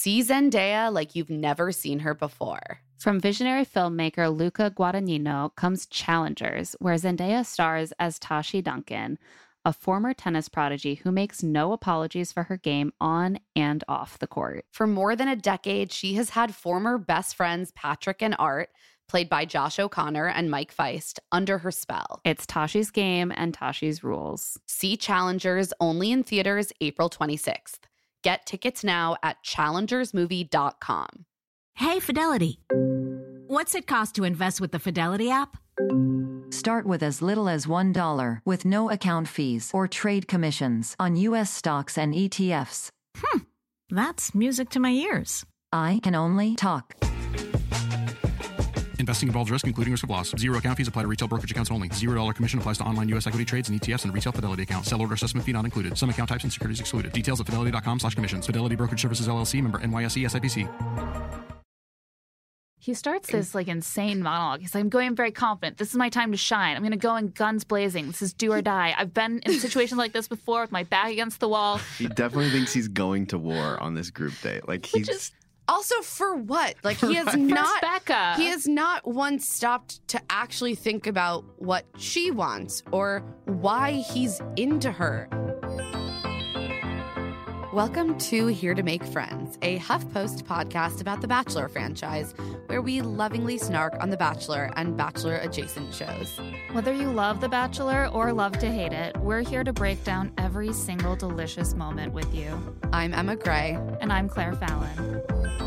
See Zendaya like you've never seen her before. From visionary filmmaker Luca Guadagnino comes Challengers, where Zendaya stars as Tashi Duncan, a former tennis prodigy who makes no apologies for her game on and off the court. For more than a decade, she has had former best friends Patrick and Art, played by Josh O'Connor and Mike Feist, under her spell. It's Tashi's game and Tashi's rules. See Challengers only in theaters April 26th. Get tickets now at challengersmovie.com. Hey, Fidelity. What's it cost to invest with the Fidelity app? Start with as little as $1 with no account fees or trade commissions on U.S. stocks and ETFs. That's music to my ears. I can only talk. Investing involves risk, including risk of loss. Zero account fees apply to retail brokerage accounts only. $0 commission applies to online U.S. equity trades and ETFs and retail Fidelity accounts. Sell order assessment fee not included. Some account types and securities excluded. Details at fidelity.com/commissions. Fidelity Brokerage Services, LLC, member NYSE, SIPC. He starts this insane monologue. He's like, I'm going very confident. This is my time to shine. I'm going to go in guns blazing. This is do or die. I've been in situations like this before with my back against the wall. He definitely thinks he's going to war on this group date. He's... Also, for what? He has not once stopped to actually think about what she wants or why he's into her. Welcome to Here to Make Friends, a HuffPost podcast about the Bachelor franchise, where we lovingly snark on The Bachelor and Bachelor-adjacent shows. Whether you love The Bachelor or love to hate it, we're here to break down every single delicious moment with you. I'm Emma Gray. And I'm Claire Fallon.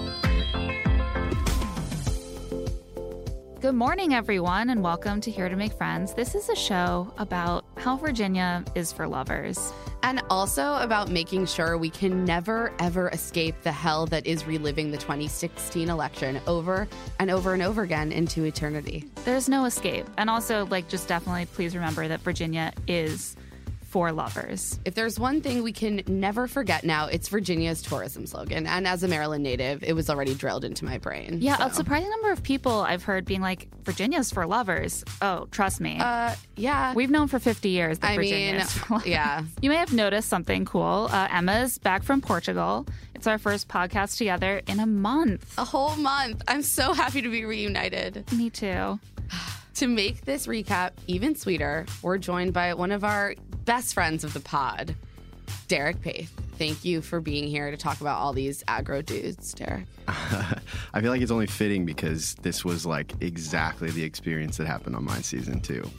Good morning, everyone, and welcome to Here to Make Friends. This is a show about how Virginia is for lovers. And also about making sure we can never, ever escape the hell that is reliving the 2016 election over and over and over again into eternity. There's no escape. And also, just definitely please remember that Virginia is for lovers. If there's one thing we can never forget now, it's Virginia's tourism slogan. And as a Maryland native, it was already drilled into my brain. Yeah, a surprising number of people I've heard being like, Virginia's for lovers. Oh, trust me. Yeah. We've known for 50 years that Virginia is for lovers. Yeah. You may have noticed something cool. Emma's back from Portugal. It's our first podcast together in a month. A whole month. I'm so happy to be reunited. Me too. To make this recap even sweeter, we're joined by one of our best friends of the pod, Derek Paith. Thank you for being here to talk about all these aggro dudes, Derek. I feel like it's only fitting because this was exactly the experience that happened on my season too.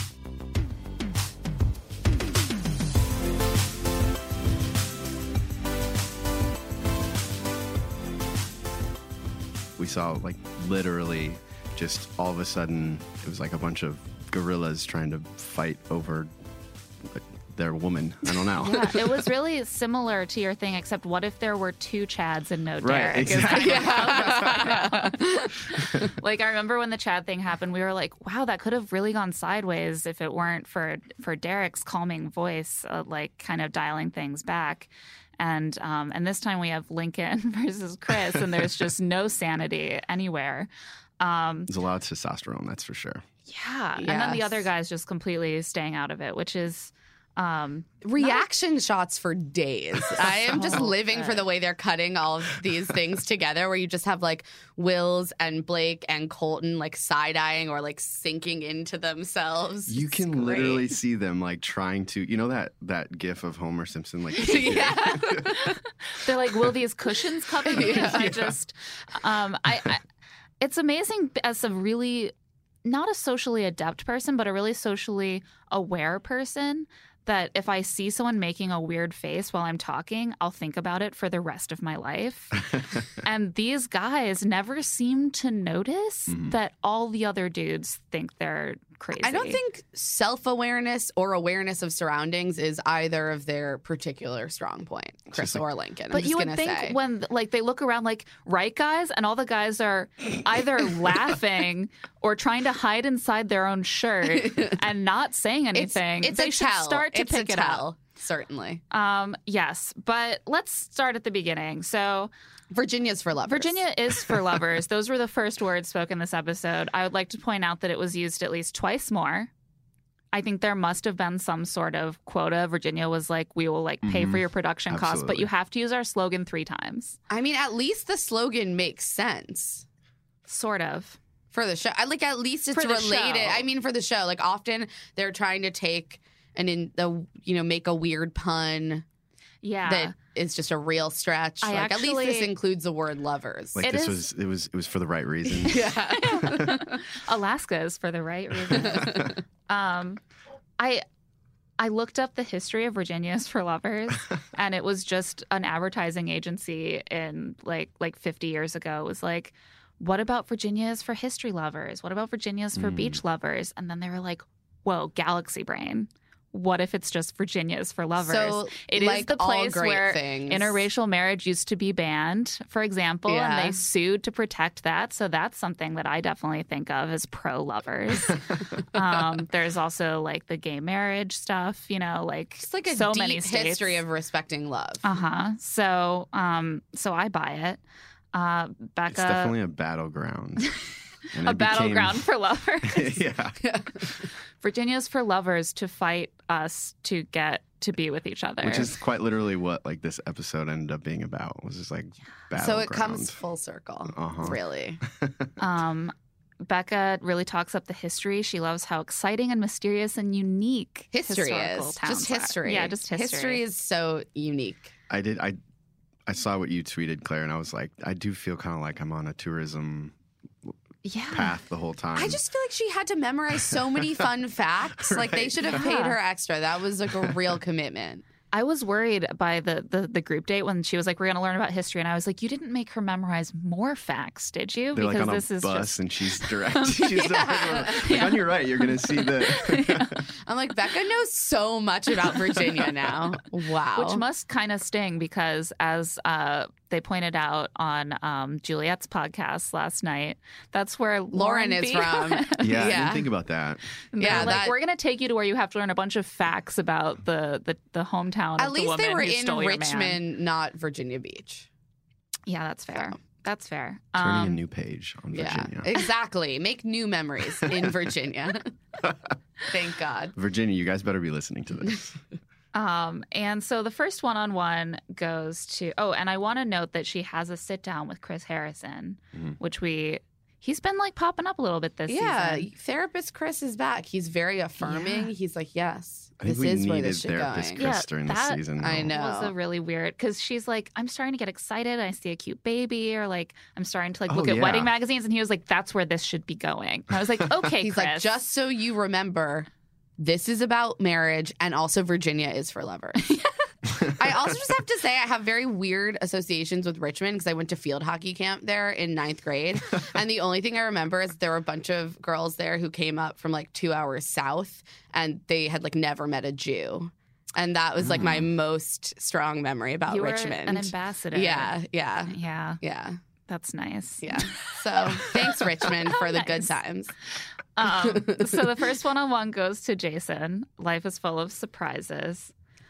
We saw literally just all of a sudden it was a bunch of gorillas trying to fight over their woman. I don't know. Yeah, it was really similar to your thing, except what if there were two Chads and no Derek? Right, exactly. I remember when the Chad thing happened, we were like, wow, that could have really gone sideways if it weren't for Derek's calming voice, kind of dialing things back. And this time we have Lincoln versus Chris, and there's just no sanity anywhere. There's a lot of testosterone, that's for sure. Yeah. Yes. And then the other guy's just completely staying out of it, which is reaction shots for days. I am just living for the way they're cutting all of these things together, where you just have Wills and Blake and Colton side-eyeing or sinking into themselves. You can literally see them trying to, that gif of Homer Simpson yeah. They're like, will these cushions cover me? It's amazing as a really, not a socially adept person, but a really socially aware person, that if I see someone making a weird face while I'm talking, I'll think about it for the rest of my life. And these guys never seem to notice that all the other dudes think they're crazy. I don't think self-awareness or awareness of surroundings is either of their particular strong point, Chris or Lincoln. But you would think when they look around right, guys? And all the guys are either laughing or trying to hide inside their own shirt and not saying anything. They should start to pick it up. Certainly. Yes. But let's start at the beginning. So Virginia's for lovers. Virginia is for lovers. Those were the first words spoken this episode. I would like to point out that it was used at least twice more. I think there must have been some sort of quota. Virginia was like, we will like pay for your production costs, but Absolutely. you have to use our slogan 3 times. I mean, at least the slogan makes sense Sort of. for the show. Like, at least it's For the related. show. I mean, for the show, like often they're trying to take make a weird pun Yeah. that is just a real stretch. I Like, at least this actually- includes the word lovers. Like It this is- was it was for the right reason. yeah. Alaska is for the right reason. I looked up the history of Virginia's for Lovers, and it was just an advertising agency in like 50 years ago. It was like, what about Virginia's for history lovers? What about Virginia's for beach lovers? And then they were like, whoa, galaxy brain. What if it's just Virginia's for lovers? So, It is like the all place great where things. interracial marriage used to be banned, for example, Yeah. and they sued to protect that. So that's something that I definitely think of as pro-lovers. There's also like the gay marriage stuff, like It's like a so deep many states. history of respecting love. So I buy it. Becca, It's definitely a battleground. And a it became- battleground for lovers. Yeah. Virginia's for lovers to fight us to get to be with each other. Which is quite literally what like this episode ended up being about. Was just like So it battleground. comes full circle, really. Becca really talks up the history. She loves how exciting and mysterious and unique History historical is towns just are. history. Yeah, just history. History is so unique. I saw what you tweeted, Claire, and I was like, I do feel kind of like I'm on a tourism path the whole time. I just feel like she had to memorize so many fun facts. Like they Right. should have paid her extra. That was like a real commitment. I was worried by the group date when she was like, we're going to learn about history. And I was like, you didn't make her memorize more facts, did you? They're like on this a is bus just... and she's direct. She's like, on your right, you're going to see the. I'm like, Becca knows so much about Virginia now. Wow. Which must kind of sting because as they pointed out on Juliet's podcast last night, that's where Lauren is B. from. Yeah, I Yeah. didn't think about that. And Yeah, they're like, that- we're going to take you to where you have to learn a bunch of facts about the hometown At of the least woman they were who in stole your man. Richmond, not Virginia Beach. Yeah, that's fair. That's fair. Turning a new page on Virginia. Yeah, exactly. Make new memories in Virginia. Thank God. Virginia, you guys better be listening to this. And so the first one-on-one goes to, and I want to note that she has a sit-down with Chris Harrison, which he's been like popping up a little bit this season. Therapist Chris is back. He's very affirming. Yeah. He's like, yes, I think this we is where needed this should therapist going. Chris Yeah, during this that- season. I though. know. Was a really weird because she's like, I'm starting to get excited. I see a cute baby, or like I'm starting to like look Oh, at yeah. wedding magazines, and he was like, "That's where this should be going." And I was like, "Okay, He's Chris." like, just so you remember, this is about marriage, and also Virginia is for lovers. I also just have to say I have very weird associations with Richmond because I went to field hockey camp there in 9th grade. And the only thing I remember is there were a bunch of girls there who came up from like 2 hours south and they had like never met a Jew. And that was like my most strong memory about you were an Richmond. ambassador. Yeah. yeah, that's nice. Yeah. So thanks, Richmond, for the good Nice. times. So the first one-on-one goes to Jason. Life is full of surprises.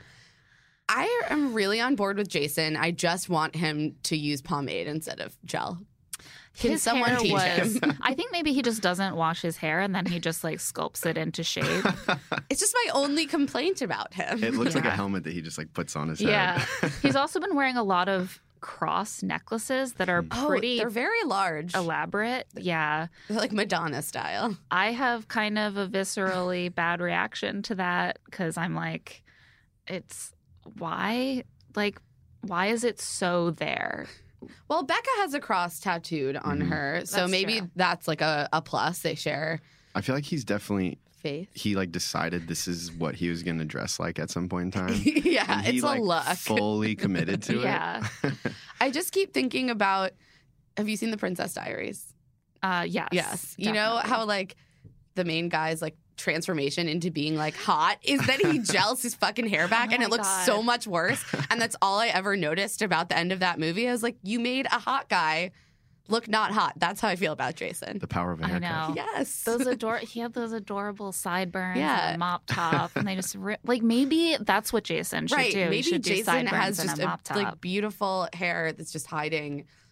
I am really on board with Jason. I just want him to use pomade instead of gel. Can His someone hair teach was, him? I think maybe he just doesn't wash his hair and then he just like sculpts it into shape. It's just my only complaint about him. It looks like a Yeah. helmet that he just like puts on his head. Yeah. He's also been wearing a lot of cross necklaces that are pretty they're very large. elaborate. Yeah. They're like Madonna style. I have kind of a viscerally bad reaction to that because I'm like, it's why? Like, why is it so there? Well, Becca has a cross tattooed on her, so That's maybe true. that's like a plus. They share I feel like he's definitely faith. he like decided this is what he was going to dress like at some point in time. Yeah, And he, it's a like, look. fully committed to Yeah. it. I just keep thinking about. Have you seen The Princess Diaries? Yes. Yes. You know definitely. how like the main guy's like transformation into being like hot is that he gels his fucking hair back and my it looks God. so much worse. And that's all I ever noticed about the end of that movie. I was like, you made a hot guy look not hot. That's how I feel about Jason. The power of a I haircut. know. Yes. He had those adorable sideburns Yeah. and a mop top, and they just like maybe that's what Jason should right. do. He Maybe should do Jason sideburns has and just a mop top. like beautiful hair that's just hiding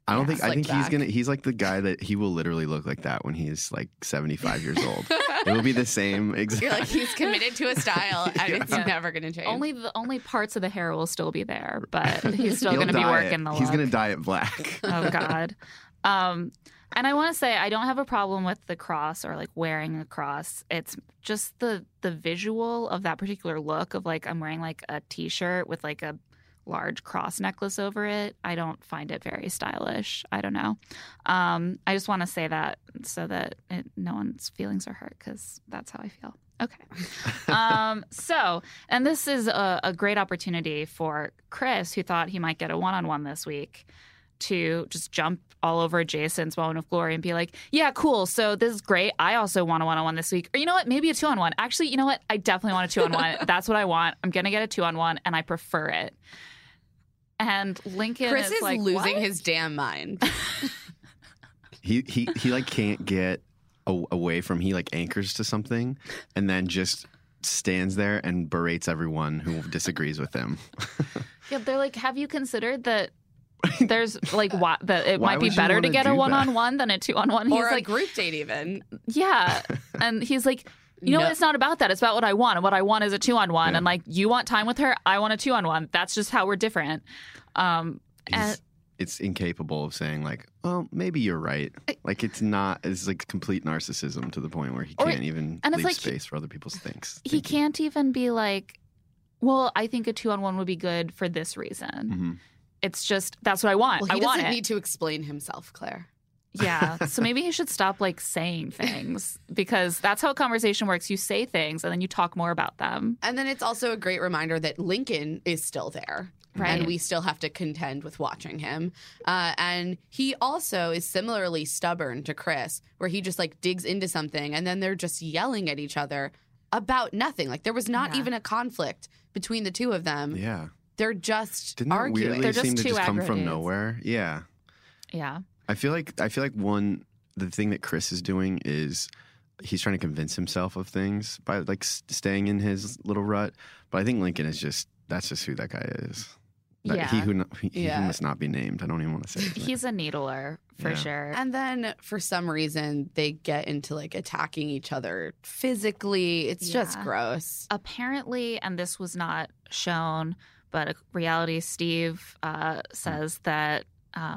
I don't think. I Slick think back. he's like the guy that he will literally look like that when he's like 75 years old. It will be the same exact. You're like, he's committed to a style and it's never going to change. Only parts of the hair will still be there, but he's still He'll going to be dye it. working the look. He's gonna dye it black. Oh God. And I want to say I don't have a problem with the cross or like wearing a cross. It's just the visual of that particular look of like I'm wearing like a t-shirt with like a large cross necklace over it. I don't find it very stylish. I don't know. I just want to say that so that no one's feelings are hurt because that's how I feel. Okay. And this is a great opportunity for Chris, who thought he might get a one-on-one this week, to just jump all over Jason's moment of glory and be like, yeah, cool. So this is great. I also want a one-on-one this week. Or you know what? Maybe a 2-on-1. Actually, you know what? I definitely want a 2-on-1. That's what I want. I'm going to get a 2-on-1 and I prefer it. And Lincoln Chris is like, losing what? his damn mind. He like can't get away from. He like anchors to something and then just stands there and berates everyone who disagrees with him. Yeah, they're like, have you considered that there's like that it Why might be would you better to wanna get do a that? one-on-one than a 2-on-1? Or He's a like, group date even. yeah. And he's like, you know No. what? It's not about that. It's about what I want. And what I want is a 2-on-1. Yeah. And like, you want time with her. I want a 2-on-1. That's just how we're different. And It's incapable of saying like, well, maybe you're right. Like it's not. It's like complete narcissism to the point where he Or- can't even and it's leave like space for other people's things. he can't even be like, well, I think a 2-on-1 would be good for this reason. Mm-hmm. It's just, that's what I want. Well, he I want doesn't it. need to explain himself, Claire. Yeah. So maybe he should stop like saying things because that's how a conversation works. You say things and then you talk more about them. And then it's also a great reminder that Lincoln is still there. Right. And we still have to contend with watching him. And he also is similarly stubborn to Chris, where he just like digs into something and then they're just yelling at each other about nothing. Like there was not Yeah. even a conflict between the two of them. Yeah. They're just Didn't that arguing. weirdly They're just seem to two just come from aggregates. nowhere? Yeah. Yeah. I feel like the thing that Chris is doing is he's trying to convince himself of things by like staying in his little rut. But I think Lincoln is that's just who that guy is. Yeah. He who Yeah. must not be named. I don't even want to say it. He's a needler for Yeah. sure. And then for some reason they get into like attacking each other physically. It's just Yeah. gross. Apparently, and this was not shown, but Reality Steve says that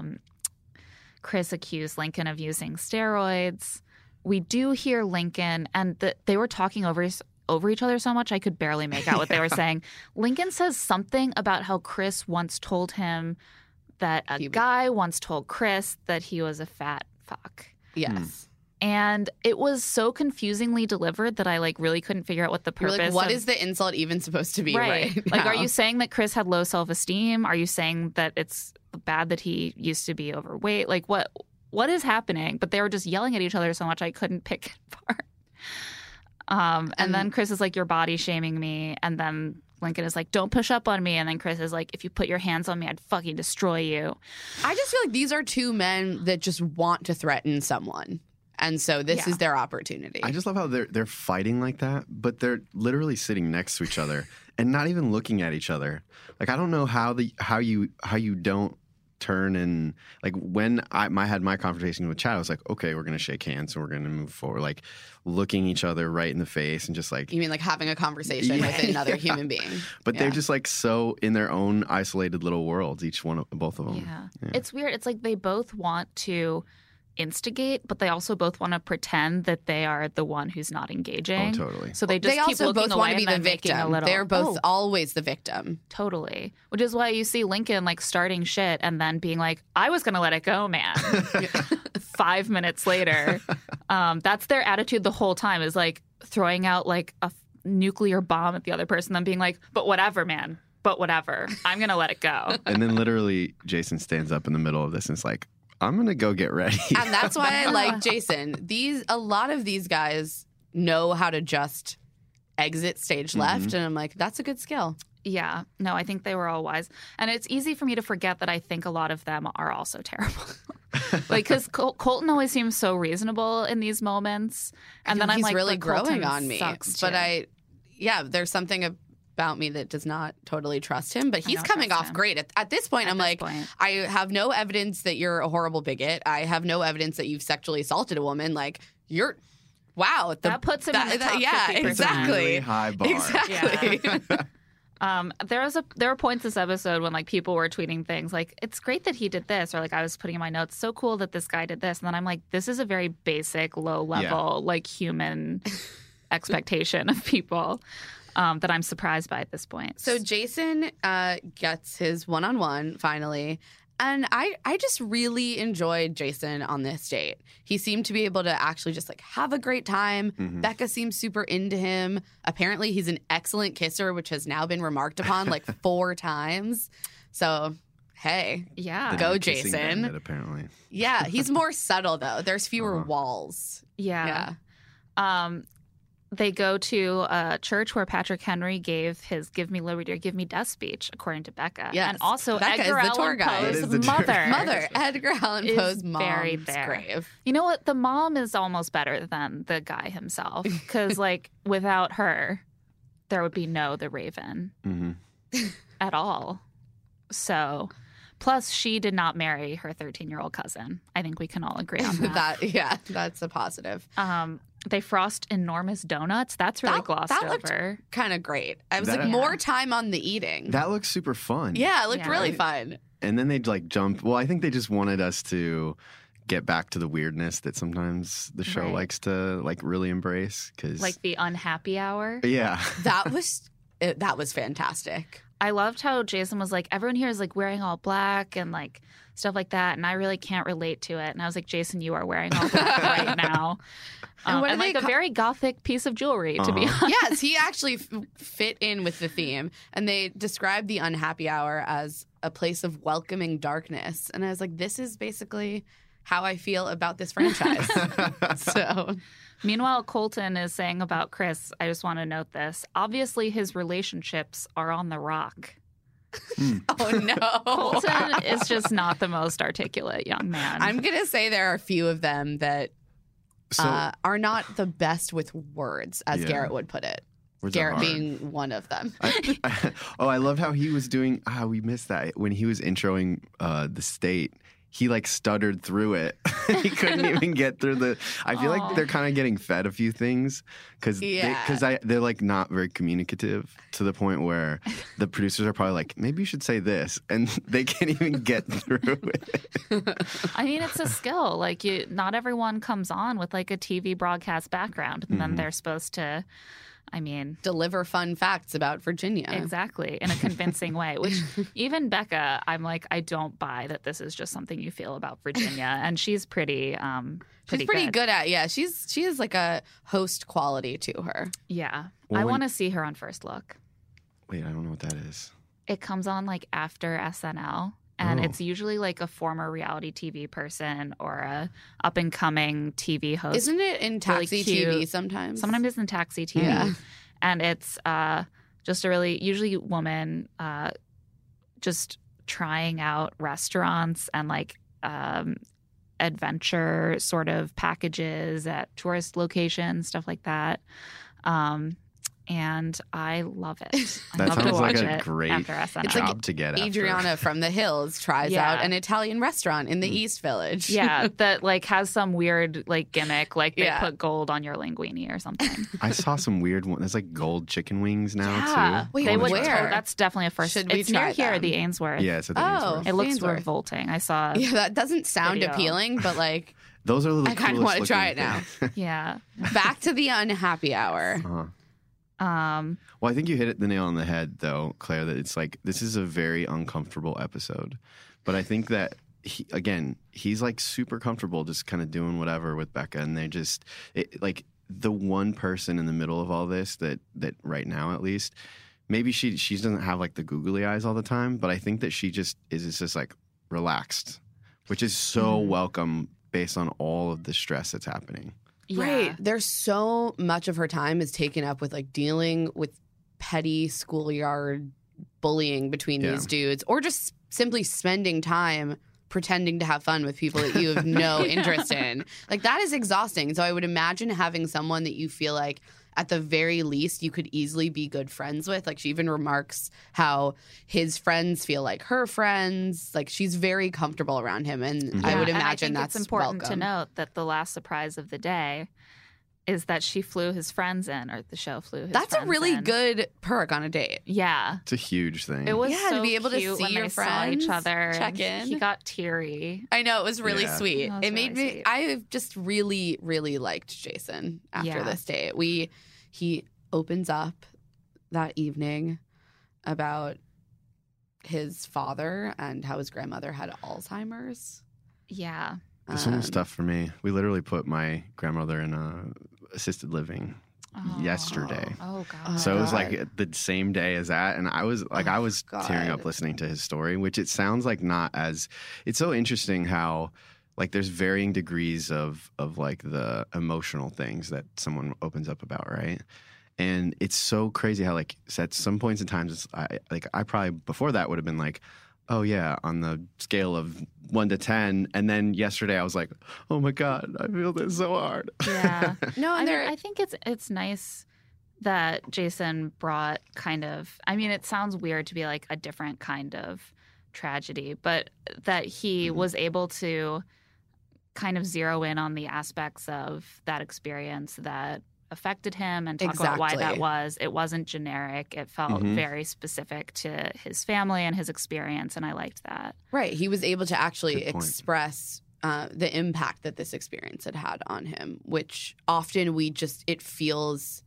Chris accused Lincoln of using steroids. We do hear Lincoln, and they were talking over each other so much I could barely make out what they were saying. Lincoln says something about how Chris once told him that a guy once told Chris that he was a fat fuck. Yes. And it was so confusingly delivered that I like really couldn't figure out what the You're purpose like, what of is the insult even supposed to be right Like, now? are you saying that Chris had low self-esteem? Are you saying that it's bad that he used to be overweight? Like, what is happening? But they were just yelling at each other so much I couldn't pick it apart. And then Chris is like, you're body shaming me. And then Lincoln is like, don't push up on me. And then Chris is like, if you put your hands on me, I'd fucking destroy you. I just feel like these are two men that just want to threaten someone. And so this is their opportunity. I just love how they're fighting like that, but they're literally sitting next to each other and not even looking at each other. Like I don't know how you don't turn and like when I had my confrontation with Chad, I was like, okay, we're gonna shake hands and we're gonna move forward, like looking each other right in the face and just like. You mean like having a conversation with another human being? But they're just like so in their own isolated little worlds, both of them. Yeah. It's weird. It's like they both want to instigate, but they also both want to pretend that they are the one who's not engaging. Oh, totally. So they just They keep also looking both away want to be and the then making victim. a little, They're both "Oh, always the victim. totally. Which is why you see Lincoln like starting shit and then being like, I was going to let it go, man. 5 minutes later. That's their attitude the whole time, is like throwing out like a nuclear bomb at the other person, then being like, but whatever, man. But whatever. I'm going to let it go. And then literally Jason stands up in the middle of this and is like, I'm going to go get ready. And that's why I like Jason. A lot of these guys know how to just exit stage left. And I'm like, that's a good skill. Yeah. No, I think they were all wise. And it's easy for me to forget that I think a lot of them are also terrible. Like, because Colton always seems so reasonable in these moments. And then I'm he's like, really but Colton growing on me. sucks, But too. there's something about me that does not totally trust him, but he's don't coming trust off him. great. At this point, I'm this like, point. I have no evidence that you're a horrible bigot. I have no evidence that you've sexually assaulted a woman. Like, you're, wow. That puts him in the top yeah, 50%. exactly. Really high bar. Exactly. There were points this episode when like people were tweeting things like, it's great that he did this, or like I was putting in my notes, so cool that this guy did this. And then I'm like, this is a very basic, low level, like human expectation of people that I'm surprised by at this point. So Jason gets his one-on-one finally. And I just really enjoyed Jason on this date. He seemed to be able to actually just like have a great time. Becca seems super into him. Apparently he's an excellent kisser, which has now been remarked upon like 4 times. So, hey, yeah. go Kissing Jason. bandit, apparently. Yeah, he's more subtle though. There's fewer walls. Yeah. Yeah. They go to a church where Patrick Henry gave his "Give Me Liberty" or "Give Me Death" speech, according to Becca. Yes. And also Becca is Edgar the tour Allan guide. That Poe's is the tour mother. guide. Mother, Edgar Allan Is Poe's very mom's there. grave. You know what? The mom is almost better than the guy himself, because like without her, there would be no the Raven at all. So, plus she did not marry her 13-year-old cousin. I think we can all agree on that. That's a positive. They frost enormous donuts. That's really glossed that looked over. kind of great. I was That- like, more time on the eating. That looks super fun. Yeah, it looked Yeah. really fun. And then they'd like jump. Well, I think they just wanted us to get back to the weirdness that sometimes the show Right. likes to like really embrace. Cause Like the unhappy hour. yeah. That was fantastic. I loved how Jason was like, everyone here is like wearing all black and like stuff like that. And I really can't relate to it. And I was like, Jason, you are wearing all black right now. And what do and they like a very gothic piece of jewelry, to be honest. Yes, he actually fit in with the theme. And they described the unhappy hour as a place of welcoming darkness. And I was like, this is basically how I feel about this franchise. So, Meanwhile, Colton is saying about Chris, I just want to note this. Obviously, his relationships are on the rock. oh no. Colton is just not the most articulate young man. I'm going to say there are a few of them that So are not the best with words, as Yeah. Garrett would put it. words are Garrett hard. being one of them. I love how he was doing. We missed that when he was introing the state. He like stuttered through it. He couldn't even get through the. I feel like they're kind of getting fed a few things because they're like not very communicative to the point where the producers are probably like, maybe you should say this, and they can't even get through it. I mean, it's a skill. Like, not everyone comes on with like a TV broadcast background, and then they're supposed to. I mean, Deliver fun facts about Virginia. exactly, in a convincing way, which even Becca, I'm like, I don't buy that this is just something you feel about Virginia. And she's pretty She's pretty good at, she has like a host quality to her. Yeah. Well, I when- want to see her on First Look. Wait, I don't know what that is. It comes on like after SNL. And Oh. it's usually like a former reality TV person or a up and coming TV host. Isn't it in really Taxi cute. TV sometimes? Sometimes it's in Taxi TV. Yeah. And it's just a really, usually woman just trying out restaurants and like adventure sort of packages at tourist locations, stuff like that. And I love it. I That love to sounds like watch a it great after SNL. job to get after. Adriana from the Hills tries Yeah. out an Italian restaurant in the East Village. Yeah, that like has some weird like gimmick, like they Yeah. put gold on your linguine or something. I saw some weird one. There's like gold chicken wings now Yeah. too. Wait, They On the would. where? top. That's definitely a first. Should we it's near try here, them? the Ainsworth. Yeah, it's at the Oh. Ainsworth. It looks Ainsworth. revolting. I saw. Yeah, that doesn't sound Video. appealing, but like, Those are the I kinda coolest wanna try looking it now. things. Yeah. back to the unhappy hour. Uh-huh. Um. Well, I think you hit the nail on the head, though, Claire, that it's like this is a very uncomfortable episode. But I think that, he's like super comfortable just kind of doing whatever with Becca. And they just, like, the one person in the middle of all this that right now, at least, maybe she doesn't have like the googly eyes all the time, but I think that she just is just like relaxed, which is so welcome based on all of the stress that's happening. Yeah. Right. There's so much of her time is taken up with like dealing with petty schoolyard bullying between Yeah. these dudes, or just simply spending time pretending to have fun with people that you have no interest in. Like, that is exhausting. So I would imagine having someone that you feel like at the very least you could easily be good friends with. Like she even remarks how his friends feel like her friends. Like she's very comfortable around him, and I would and I imagine think that's it's important welcome. to note that the last surprise of the day is that she flew his friends in, or the show flew his That's a friends really in. good perk on a date. Yeah. It's a huge thing. It was Yeah, to so be able to cute see when your they saw friends, each other. check and in. He got teary. I know, it was really Yeah. sweet. That was It made really me. sweet. I just really, really liked Jason after Yeah. this date. He opens up that evening about his father and how his grandmother had Alzheimer's. Yeah. This one was Um, tough for me. We literally put my grandmother in assisted living yesterday. Oh God. So it was God. like the same day as that, and I was tearing up God. listening to his story, which it sounds like not as. It's so interesting how like there's varying degrees of like the emotional things that someone opens up about, right? And it's so crazy how like at some points in times, I probably before that would have been like, oh yeah, on the scale of 1 to 10, and then yesterday I was like, oh my God, I feel this so hard. Yeah. No, I and mean, there. I think it's nice that Jason brought kind of. I mean, it sounds weird to be like a different kind of tragedy, but that he was able to kind of zero in on the aspects of that experience that affected him and talk about why that Exactly. was. It wasn't generic. It felt very specific to his family and his experience, and I liked that. Right. He was able to actually Good point. express the impact that this experience had on him, which often it feels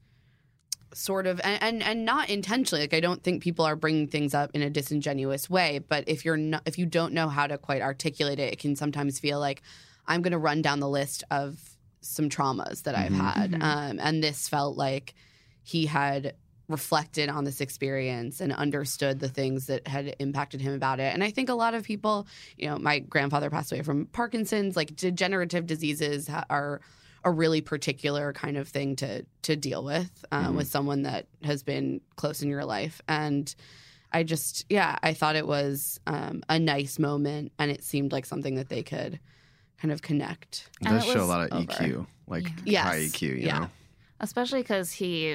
sort of, and not intentionally. Like, I don't think people are bringing things up in a disingenuous way, but if you don't know how to quite articulate it, it can sometimes feel like I'm going to run down the list of some traumas that I've had. And this felt like he had reflected on this experience and understood the things that had impacted him about it. And I think a lot of people, my grandfather passed away from Parkinson's, like degenerative diseases are a really particular kind of thing to deal with someone that has been close in your life. And I thought it was a nice moment, and it seemed like something that they could kind of connect. It And does it show a was lot of over. EQ, like Yes. high EQ, you Yeah. know? Especially because he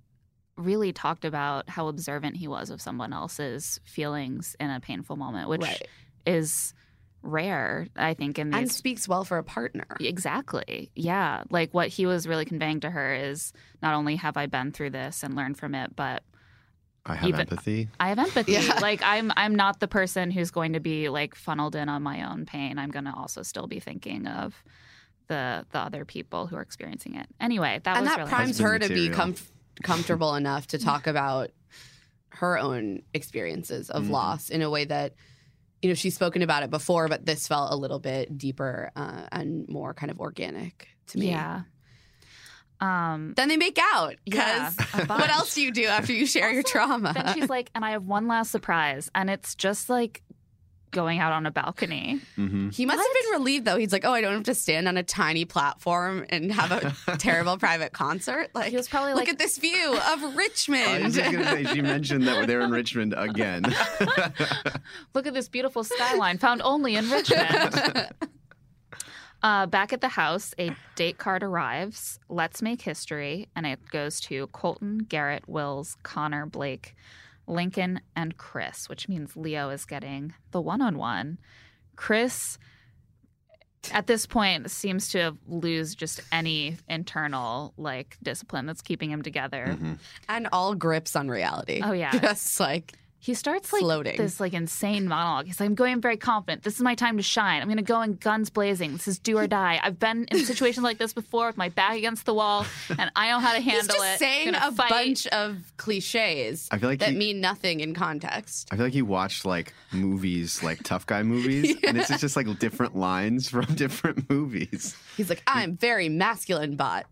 really talked about how observant he was of someone else's feelings in a painful moment, which Right. is rare, I think, in And these. speaks well for a partner. Exactly. Yeah. Like what he was really conveying to her is not only have I been through this and learned from it, but I have empathy. I have empathy. Yeah. Like I'm not the person who's going to be like funneled in on my own pain. I'm going to also still be thinking of the other people who are experiencing it. Anyway, that And was that really primes Husband her to be material. comfortable enough to talk about her own experiences of loss in a way that, she's spoken about it before, but this felt a little bit deeper and more kind of organic to me. Yeah. Then they make out Yeah, because a bunch. what else do you do after you share your trauma? Then she's like, and I have one last surprise, and it's just like going out on a balcony. Mm-hmm. He must have been relieved, though. He's like, oh, I don't have to stand on a tiny platform and have a terrible private concert. Like, He was probably look like- at this view of I was Richmond. just going to say, she mentioned that they're in Richmond again. Look at this beautiful skyline found only in Richmond. Back at the house, a date card arrives. Let's make history. And it goes to Colton, Garrett, Wills, Connor, Blake, Lincoln, and Chris, which means Leo is getting the one-on-one. Chris, at this point, seems to have lose just any internal discipline that's keeping him together. And all grips on reality. Oh, yeah. Just like, He starts Floating. this insane monologue. He's like, I'm going very confident. This is my time to shine. I'm going to go in guns blazing. This is do or die. I've been in situations like this before with my back against the wall, and I know how to he's handle just it. saying I'm gonna a fight. bunch of cliches I feel like that he- mean nothing in context. I feel like he watched movies, tough guy movies, and it's just different lines from different movies. He's like, I'm very masculine, but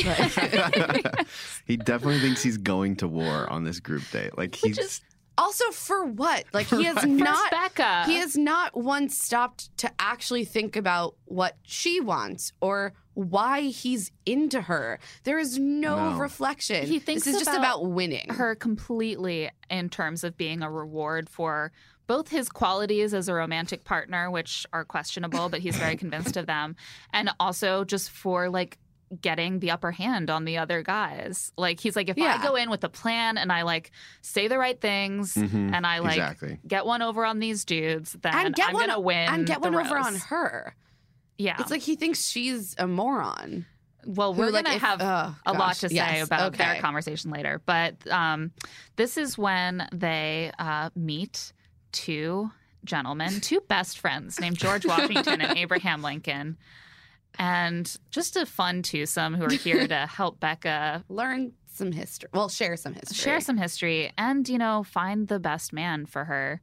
He definitely thinks he's going to war on this group date. He's is- also for what? Like, he has For not. Becca. He has not once stopped to actually think about what she wants or why he's into her. There is no No. reflection. He thinks this is just about winning. her completely in terms of being a reward for both his qualities as a romantic partner, which are questionable, but he's very convinced of them, and also just for getting the upper hand on the other guys. Like, he's like, if Yeah. I go in with a plan and I like say the right things and I like Exactly. get one over on these dudes, then And get I'm one gonna win. and get the one over rose. on her. Yeah. It's like he thinks she's a moron. Well, Who, we're like, going to if- have oh, a lot gosh, to say yes, about their okay. conversation later. But this is when they meet two gentlemen, two best friends named George Washington and Abraham Lincoln. And just a fun twosome who are here to help Becca Learn some history. Well, share some history. share some history and, you know, find the best man for her.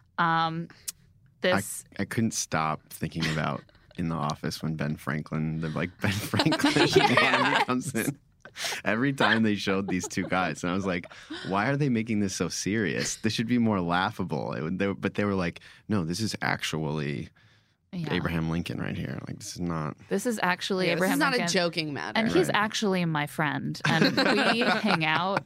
This I couldn't stop thinking about In the Office when Ben Franklin when he comes in. Every time they showed these two guys, and I was like, why are they making this so serious? This should be more laughable. But they were like, no, this is actually yeah. Abraham Lincoln right here. Like, this is not. This is actually Yeah, Abraham this is not Lincoln. a joking matter. And he's Right. actually my friend, and we hang out.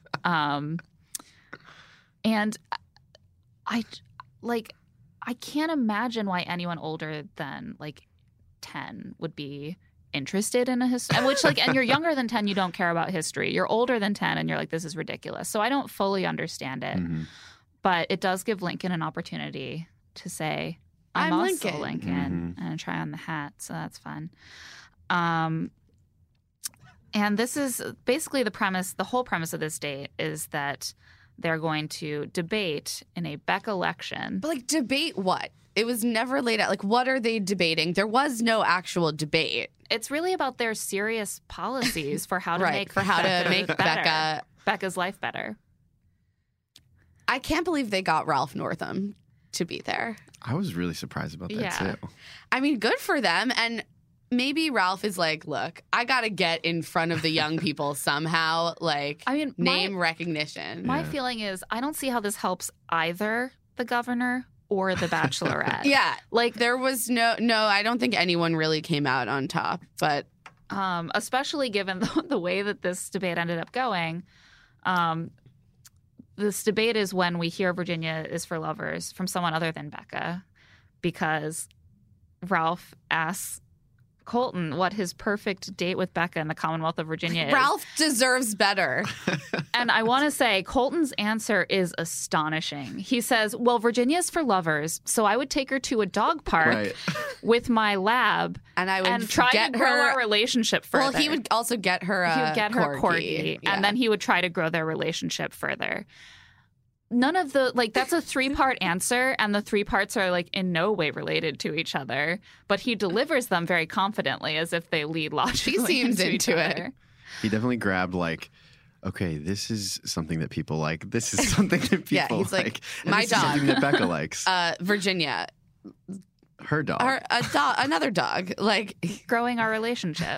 And I can't imagine why anyone older than like 10 would be interested in a history. And you're younger than 10, you don't care about history. You're older than 10, and you're like, this is ridiculous. So I don't fully understand it, but it does give Lincoln an opportunity to say, I'm also Lincoln. Lincoln, and try on the hat. So that's fun. And this is basically the premise. The whole premise of this date is that they're going to debate in a Beck election. But like, debate what? It was never laid out. Like, what are they debating? There was no actual debate. It's really about their serious policies for how to Right, make for how to Becca make better. Becca's life better. I can't believe they got Ralph Northam to be there. I was really surprised about that Yeah. too. I mean, good for them. And maybe Ralph is like, look, I got to get in front of the young people somehow. Like, I mean, name recognition. My feeling is I don't see how this helps either the governor or the Bachelorette. Yeah. Like, There was no, I don't think anyone really came out on top. But especially given the way that this debate ended up going. This debate is when we hear Virginia is for lovers from someone other than Becca, because Ralph asks Colton what his perfect date with Becca in the Commonwealth of Virginia is. Ralph deserves better. And I want to say Colton's answer is astonishing. He says, well, Virginia's for lovers, so I would take her to a dog park Right. with my lab And I would try get to grow her. our relationship further. Well, he would also get her. He would get her corgi, Yeah. and then he would try to grow their relationship further. None of the, like, that's a 3-part answer, and the 3 parts are, like, in no way related to each other, but he delivers them very confidently as if they lead logically seems each into it. other. He definitely grabbed like, okay, this is something that people like. This is something that people Yeah, he's like, like. And my this is something dog. that Becca likes. Virginia, Her dog. or a dog, another dog. Like, Growing our relationship.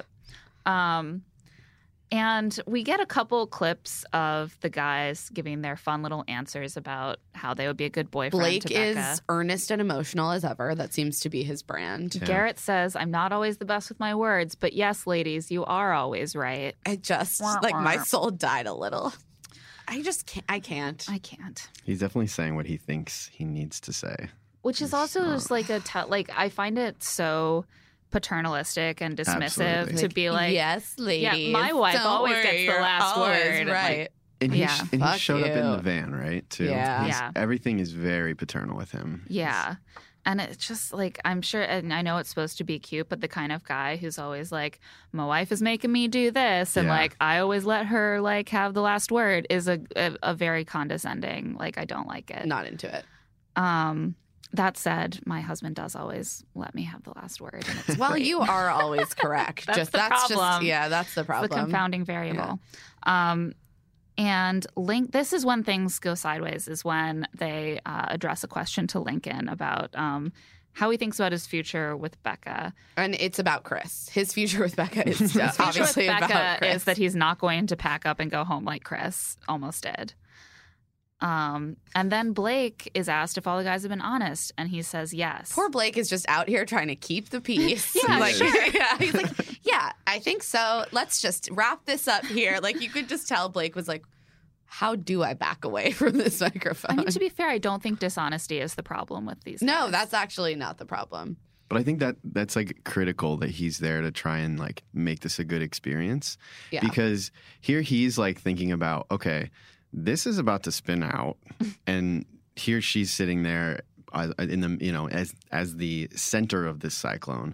And we get a couple clips of the guys giving their fun little answers about how they would be a good boyfriend Blake to Becca. is earnest and emotional as ever. That seems to be his brand. Garrett says, I'm not always the best with my words, but yes, ladies, you are always right. I just, like, my soul died a little. I just can't. I can't. I can't. He's definitely saying what he thinks he needs to say. Which is also just like like I find it so paternalistic and dismissive Absolutely. to be like, yes, ladies. my wife don't always worry, gets the you're last always word. Right. And he, Yeah. and he Fuck showed up in you. the van, right? Too. Yeah. Yeah. Everything is very paternal with him. yeah. And it's just like, I'm sure, and I know it's supposed to be cute, but the kind of guy who's always like, my wife is making me do this. And Yeah. like, I always let her like have the last word is a very condescending. Like, I don't like it. Not into it. That said, my husband does always let me have the last word. And it's Well, great. you are always correct. That's the problem. That's the It's problem. the confounding variable. And this is when things go sideways, is when they address a question to Lincoln about how he thinks about his future with Becca. And it's about Chris. His future with Becca is His future obviously with about Becca Chris. is that he's not going to pack up and go home like Chris almost did. And then Blake is asked if all the guys have been honest, and he says yes. Poor Blake is just out here trying to keep the peace. Yeah, like, sure. yeah, he's like, yeah, I think so. Let's just wrap this up here. Like, you could just tell Blake was like, how do I back away from this microphone? I mean, to be fair, I don't think dishonesty is the problem with these No, guys. that's actually not the problem. But I think that's like critical that he's there to try and like make this a good experience. Yeah. Because here he's like thinking about, okay, this is about to spin out, and here she's sitting there in the as the center of this cyclone.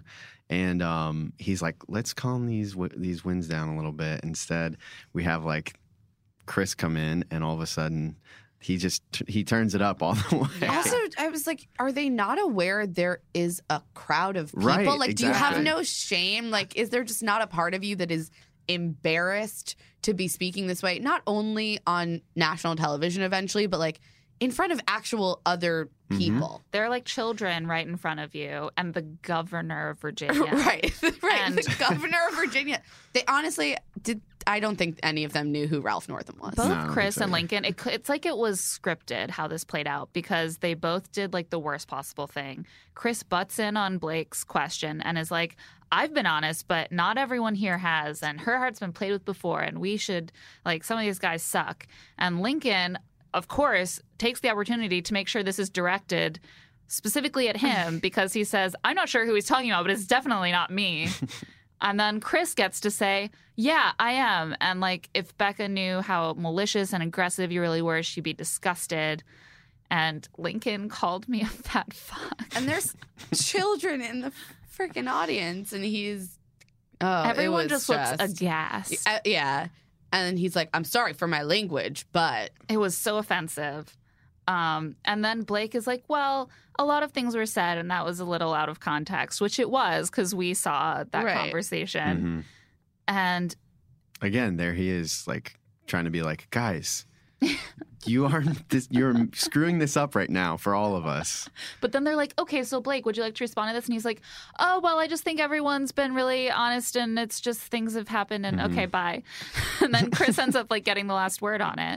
And he's like, let's calm these winds down a little bit. Instead, we have like Chris come in, and all of a sudden he turns it up all the way. Also, I was like, are they not aware there is a crowd of people? Right, like, do you have exactly. no shame? Like, is there just not a part of you that is embarrassed to be speaking this way? Not only on national television eventually, but like in front of actual other people. They're like children right in front of you, and the governor of Virginia. Right. And- The governor of Virginia. They honestly did. I don't think any of them knew who Ralph Northam was. Both No, I don't Chris think and so. Lincoln, it's like it was scripted how this played out because they both did like the worst possible thing. Chris butts in on Blake's question and is like, I've been honest, but not everyone here has, and her heart's been played with before, and we should, like, some of these guys suck. And Lincoln, of course, takes the opportunity to make sure this is directed specifically at him because he says, I'm not sure who he's talking about, but it's definitely not me. And then Chris gets to say, yeah, I am. And like, if Becca knew how malicious and aggressive you really were, she'd be disgusted. And Lincoln called me a fat fuck. And there's children in the freaking audience, and he's Everyone it was just looks aghast. yeah. And then he's like, I'm sorry for my language, but It was so offensive. And then Blake is like, well, a lot of things were said, and that was a little out of context, which it was because we saw that Right. conversation. And Again, there he is, like trying to be like, guys, you're screwing this up right now for all of us. but then they're like, okay, so Blake, would you like to respond to this? And he's like, oh, well, I just think everyone's been really honest, and it's just things have happened, and okay, bye. And then Chris ends up like getting the last word on it.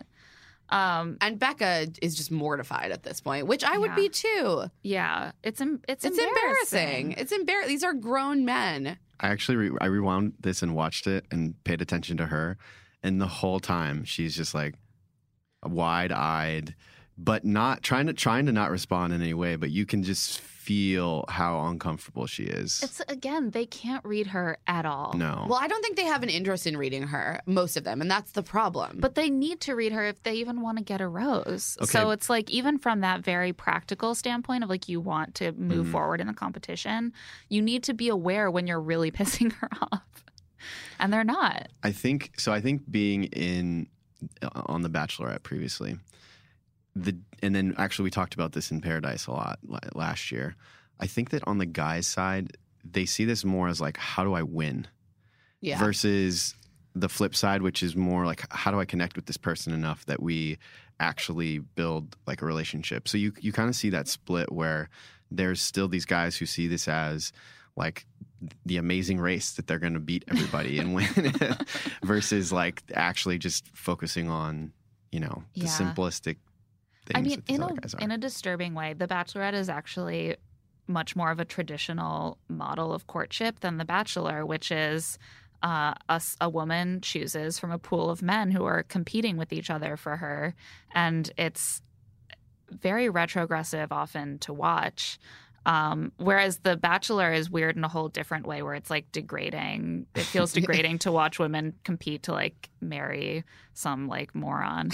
and Becca is just mortified at this point, which I would Yeah. be too. Yeah, it's It's embarrassing. It's embarrassing. These are grown men. I actually I rewound this and watched it and paid attention to her, and the whole time she's just like wide-eyed, but not trying to not respond in any way. But you can just feel how uncomfortable she is. It's again, they can't read her at all. No, Well, I don't think they have an interest in reading her, most of them, and that's the problem. But they need to read her if they even want to get a rose. Okay. So it's like, even from that very practical standpoint of like, you want to move forward in the competition, you need to be aware when you're really pissing her off. And they're not. I think so. I think being on The Bachelorette previously, and then actually we talked about this in Paradise a lot last year. I think that on the guys' side, they see this more as like, how do I win? yeah. Versus the flip side, which is more like, how do I connect with this person enough that we actually build like a relationship? So you kind of see that split where there's still these guys who see this as like the amazing race that they're going to beat everybody and win versus like actually just focusing on, the Yeah. simplistic things I mean, that these other guys are. in a disturbing way, The Bachelorette is actually much more of a traditional model of courtship than The Bachelor, which is a woman chooses from a pool of men who are competing with each other for her. And it's very retrogressive often to watch. Whereas The Bachelor is weird in a whole different way, where it's like degrading. It feels degrading to watch women compete to like marry some like moron.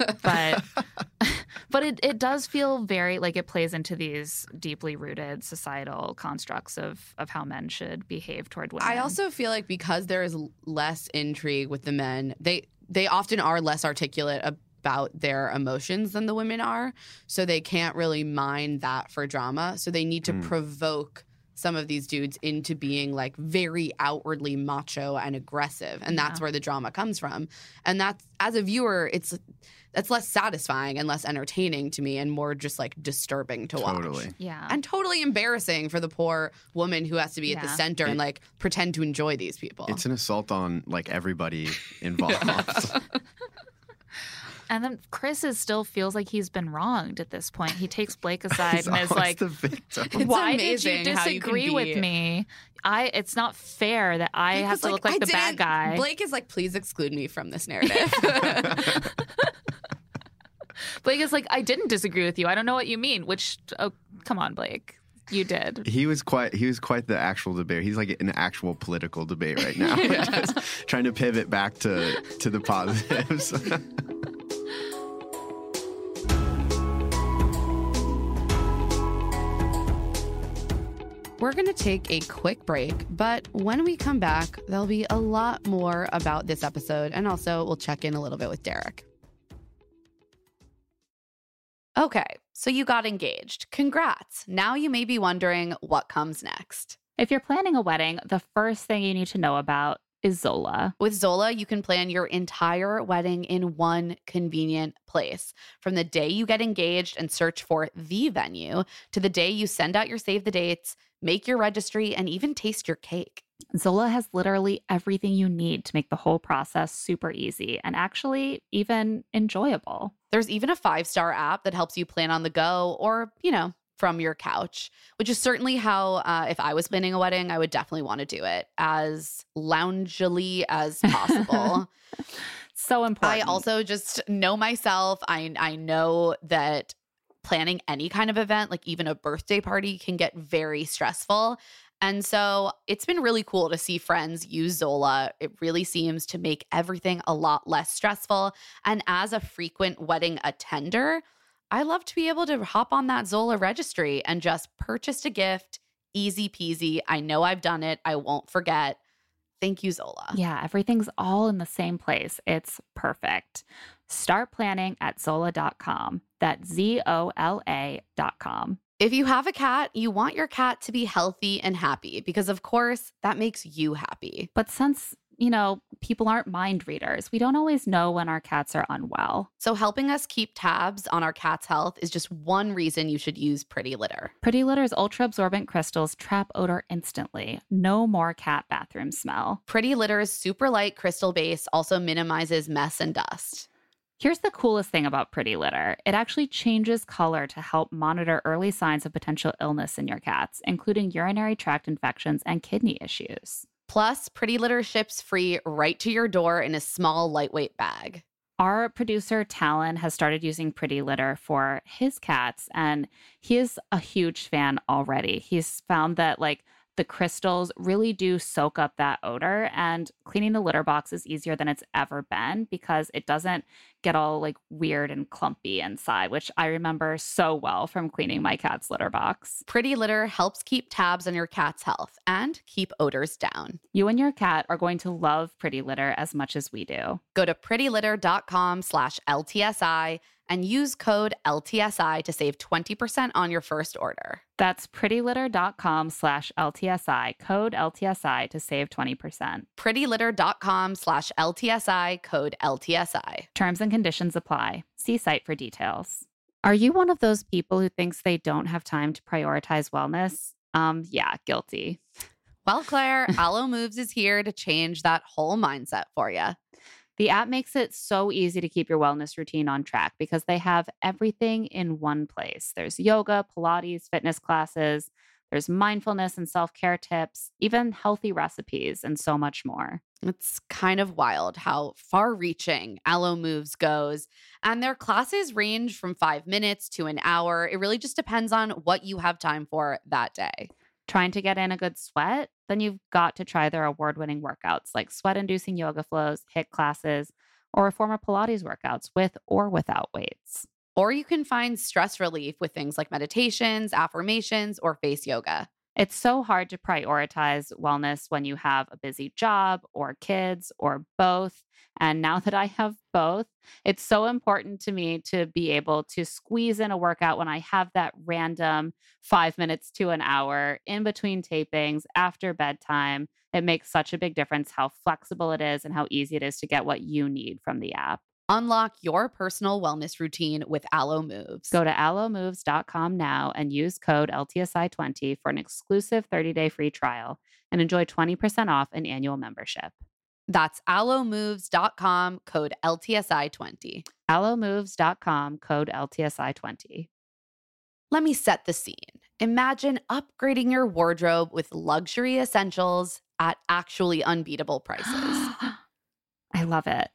But it does feel very like it plays into these deeply rooted societal constructs of how men should behave toward women. I also feel like because there is less intrigue with the men, they often are less articulate about their emotions than the women are. So they can't really mine that for drama. So they need to provoke some of these dudes into being like very outwardly macho and aggressive. And that's where the drama comes from. And that's, as a viewer, that's less satisfying and less entertaining to me and more just like disturbing to watch. Totally. Yeah. And totally embarrassing for the poor woman who has to be at the Yeah. center and like pretend to enjoy these people. It's an assault on like everybody involved. And then Chris still feels like he's been wronged at this point. He takes Blake aside He's and is always like, the victim. It's why did you amazing how you can disagree with be- me? It's not fair that I have Because, to look like I the bad didn't- guy. Blake is like, please exclude me from this narrative. Blake is like, I didn't disagree with you. I don't know what you mean. Which, oh, come on, Blake. You did. He was quite the actual debate. He's like an actual political debate right now. Just trying to pivot back to the positives. We're going to take a quick break, but when we come back, there'll be a lot more about this episode, and also we'll check in a little bit with Derek. Okay, so you got engaged. Congrats. Now you may be wondering what comes next. If you're planning a wedding, the first thing you need to know about is Zola. With Zola, you can plan your entire wedding in one convenient place. From the day you get engaged and search for the venue to the day you send out your save the dates, make your registry, and even taste your cake. Zola has literally everything you need to make the whole process super easy and actually even enjoyable. There's even a 5-star app that helps you plan on the go or, from your couch, which is certainly how, if I was planning a wedding, I would definitely want to do it as loungily as possible. So important. I also just know myself. I know that planning any kind of event, like even a birthday party, can get very stressful. And so it's been really cool to see friends use Zola. It really seems to make everything a lot less stressful. And as a frequent wedding attender, I love to be able to hop on that Zola registry and just purchase a gift. Easy peasy. I know I've done it. I won't forget. Thank you, Zola. Yeah, everything's all in the same place. It's perfect. Start planning at Zola.com. That's ZOLA.com. If you have a cat, you want your cat to be healthy and happy because, of course, that makes you happy. But since, people aren't mind readers, we don't always know when our cats are unwell. So helping us keep tabs on our cat's health is just one reason you should use Pretty Litter. Pretty Litter's ultra-absorbent crystals trap odor instantly. No more cat bathroom smell. Pretty Litter's super light crystal base also minimizes mess and dust. Here's the coolest thing about Pretty Litter. It actually changes color to help monitor early signs of potential illness in your cats, including urinary tract infections and kidney issues. Plus, Pretty Litter ships free right to your door in a small, lightweight bag. Our producer, Talon, has started using Pretty Litter for his cats, and he is a huge fan already. He's found that, the crystals really do soak up that odor, and cleaning the litter box is easier than it's ever been because it doesn't get all weird and clumpy inside, which I remember so well from cleaning my cat's litter box. Pretty Litter helps keep tabs on your cat's health and keep odors down. You and your cat are going to love Pretty Litter as much as we do. Go to prettylitter.com/LTSI and use code LTSI to save 20% on your first order. That's prettylitter.com/LTSI, code LTSI to save 20%. prettylitter.com/LTSI, code LTSI. Terms and conditions apply. See site for details. Are you one of those people who thinks they don't have time to prioritize wellness? Yeah, guilty. Well, Claire, Alo Moves is here to change that whole mindset for you. The app makes it so easy to keep your wellness routine on track because they have everything in one place. There's yoga, Pilates, fitness classes, there's mindfulness and self-care tips, even healthy recipes, and so much more. It's kind of wild how far-reaching Alo Moves goes. And their classes range from 5 minutes to an hour. It really just depends on what you have time for that day. Trying to get in a good sweat? Then you've got to try their award-winning workouts like sweat-inducing yoga flows, HIIT classes, or reformer Pilates workouts with or without weights. Or you can find stress relief with things like meditations, affirmations, or face yoga. It's so hard to prioritize wellness when you have a busy job or kids or both. And now that I have both, it's so important to me to be able to squeeze in a workout when I have that random 5 minutes to an hour in between tapings after bedtime. It makes such a big difference how flexible it is and how easy it is to get what you need from the app. Unlock your personal wellness routine with Alo Moves. Go to alomoves.com now and use code LTSI20 for an exclusive 30-day free trial and enjoy 20% off an annual membership. That's alomoves.com, code LTSI20. alomoves.com, code LTSI20. Let me set the scene. Imagine upgrading your wardrobe with luxury essentials at actually unbeatable prices. I love it.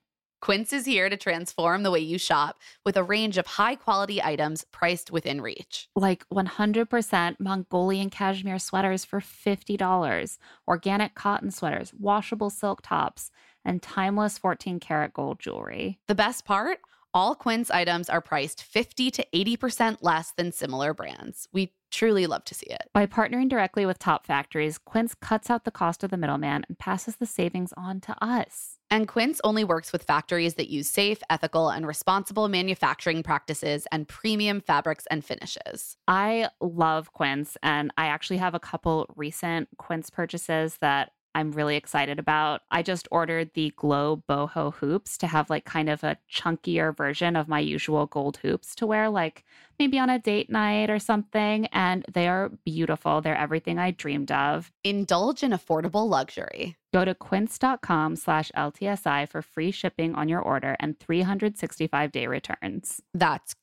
Quince is here to transform the way you shop with a range of high-quality items priced within reach. Like 100% Mongolian cashmere sweaters for $50, organic cotton sweaters, washable silk tops, and timeless 14-karat gold jewelry. The best part? All Quince items are priced 50 to 80% less than similar brands. We truly love to see it. By partnering directly with top factories, Quince cuts out the cost of the middleman and passes the savings on to us. And Quince only works with factories that use safe, ethical, and responsible manufacturing practices and premium fabrics and finishes. I love Quince, and I actually have a couple recent Quince purchases that I'm really excited about. I just ordered the Glow Boho hoops to have like kind of a chunkier version of my usual gold hoops to wear like maybe on a date night or something. And they are beautiful. They're everything I dreamed of. Indulge in affordable luxury. Go to quince.com/LTSI for free shipping on your order and 365-day returns. That's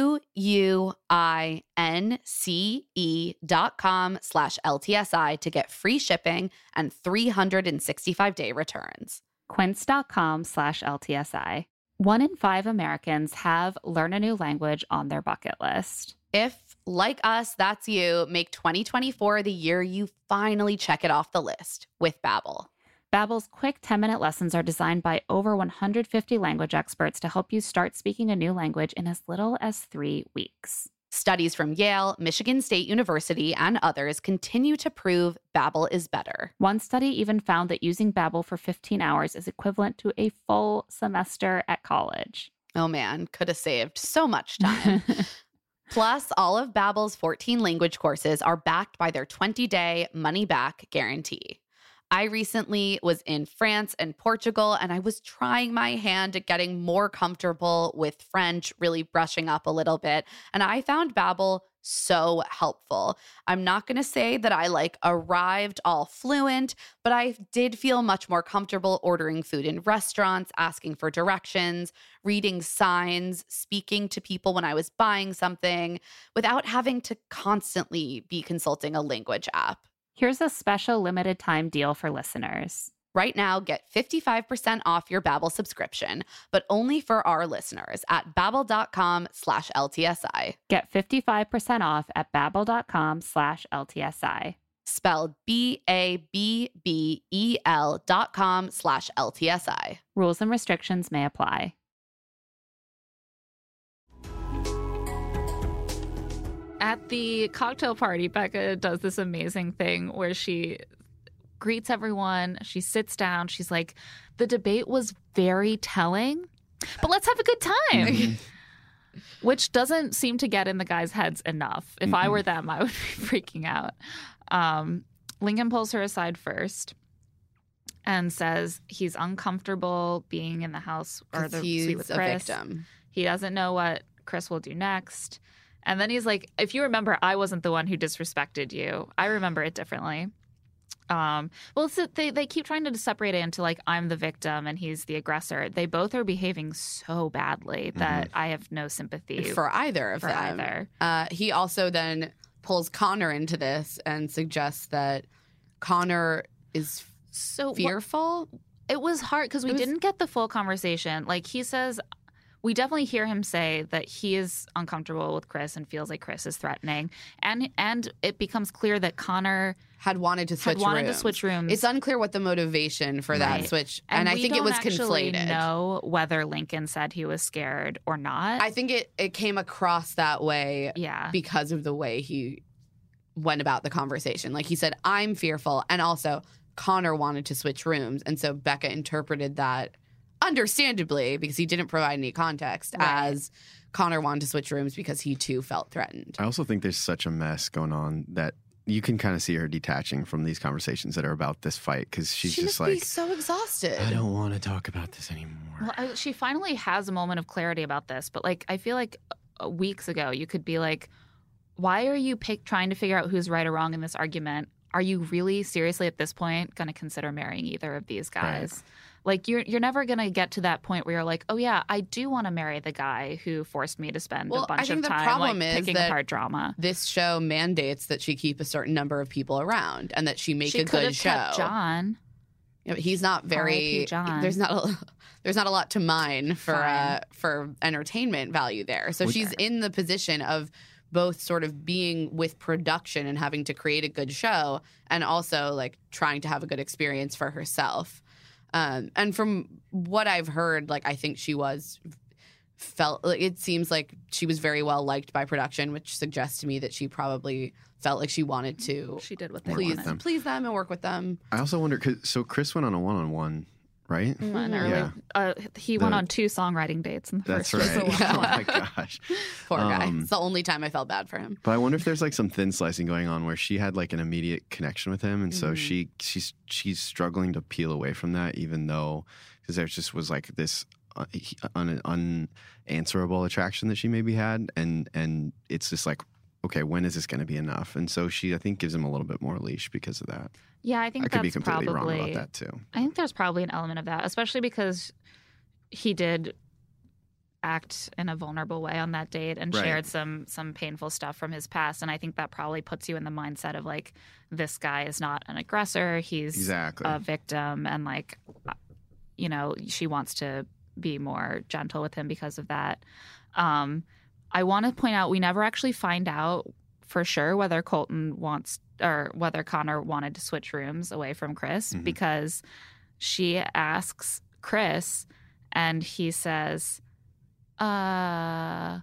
QUINCE.com/LTSI to get free shipping and 365-day returns. Quince.com/LTSI. 1 in 5 Americans have learn a new language on their bucket list. If, like us, that's you, make 2024 the year you finally check it off the list with Babbel. Babbel's quick 10-minute lessons are designed by over 150 language experts to help you start speaking a new language in as little as 3 weeks. Studies from Yale, Michigan State University, and others continue to prove Babbel is better. One study even found that using Babbel for 15 hours is equivalent to a full semester at college. Oh man, could have saved so much time. Plus, all of Babbel's 14 language courses are backed by their 20-day money-back guarantee. I recently was in France and Portugal, and I was trying my hand at getting more comfortable with French, really brushing up a little bit, and I found Babbel so helpful. I'm not going to say that I arrived all fluent, but I did feel much more comfortable ordering food in restaurants, asking for directions, reading signs, speaking to people when I was buying something, without having to constantly be consulting a language app. Here's a special limited time deal for listeners. Right now, get 55% off your Babbel subscription, but only for our listeners at babbel.com/LTSI. Get 55% off at babbel.com/LTSI. Spelled BABBEL.com/LTSI. Rules and restrictions may apply. At the cocktail party, Becca does this amazing thing where she greets everyone. She sits down. She's like, the debate was very telling, but let's have a good time. Which doesn't seem to get in the guys' heads enough. If I were them, I would be freaking out. Lincoln pulls her aside first and says he's uncomfortable being in the house or the suite with Chris. Victim. He doesn't know what Chris will do next. And then he's like, if you remember, I wasn't the one who disrespected you. I remember it differently. So they keep trying to separate it into like, I'm the victim and he's the aggressor. They both are behaving so badly that I have no sympathy for either of them. He also then pulls Connor into this and suggests that Connor is so fearful. It was hard because we didn't get the full conversation. Like he says, we definitely hear him say that he is uncomfortable with Chris and feels like Chris is threatening. And it becomes clear that Connor had wanted to switch rooms. It's unclear what the motivation for that switch. And I think it was conflated. We don't know whether Lincoln said he was scared or not. I think it came across that way because of the way he went about the conversation. Like he said, I'm fearful. And also Connor wanted to switch rooms. And so Becca interpreted that understandably, because he didn't provide any context, as Connor wanted to switch rooms because he too felt threatened. I also think there's such a mess going on that you can kind of see her detaching from these conversations that are about this fight because she just must be so exhausted. I don't want to talk about this anymore. Well, she finally has a moment of clarity about this, but like I feel like weeks ago you could be like, why are you trying to figure out who's right or wrong in this argument? Are you really seriously at this point going to consider marrying either of these guys? Right. Like you're never going to get to that point where you're like, oh yeah, I do want to marry the guy who forced me to spend a bunch of time picking apart drama. This show mandates that she keep a certain number of people around and that she make a good show. Kept John. Yeah, but he's not very. John. There's not there's not a lot to mine Fine. for entertainment value there. So she's Sure. in the position of both sort of being with production and having to create a good show, and also like trying to have a good experience for herself. And from what I've heard, like I think she felt like it seems like she was very well liked by production, which suggests to me that she probably felt like she wanted to She did what they please wanted. please them and work with them. I also wonder, so Chris went on a one-on-one, right? And Yeah. he went The- on 2 songwriting dates in the That's first right. season. Oh my gosh. Poor guy. It's the only time I felt bad for him. But I wonder if there's like some thin slicing going on where she had like an immediate connection with him, and so she's struggling to peel away from that, even though because there just was like this unanswerable attraction that she maybe had, and it's just like, okay, when is this going to be enough? And so she, I think, gives him a little bit more leash because of that. Yeah, I think I could be that's completely probably wrong about that too. I think there's probably an element of that, especially because he did act in a vulnerable way on that date and Right. shared some painful stuff from his past. And I think that probably puts you in the mindset of like, this guy is not an aggressor. He's Exactly. a victim. And like, you know, she wants to be more gentle with him because of that. I want to point out, we never actually find out for sure whether Colton wants or whether Connor wanted to switch rooms away from Chris, because she asks Chris and he says, kind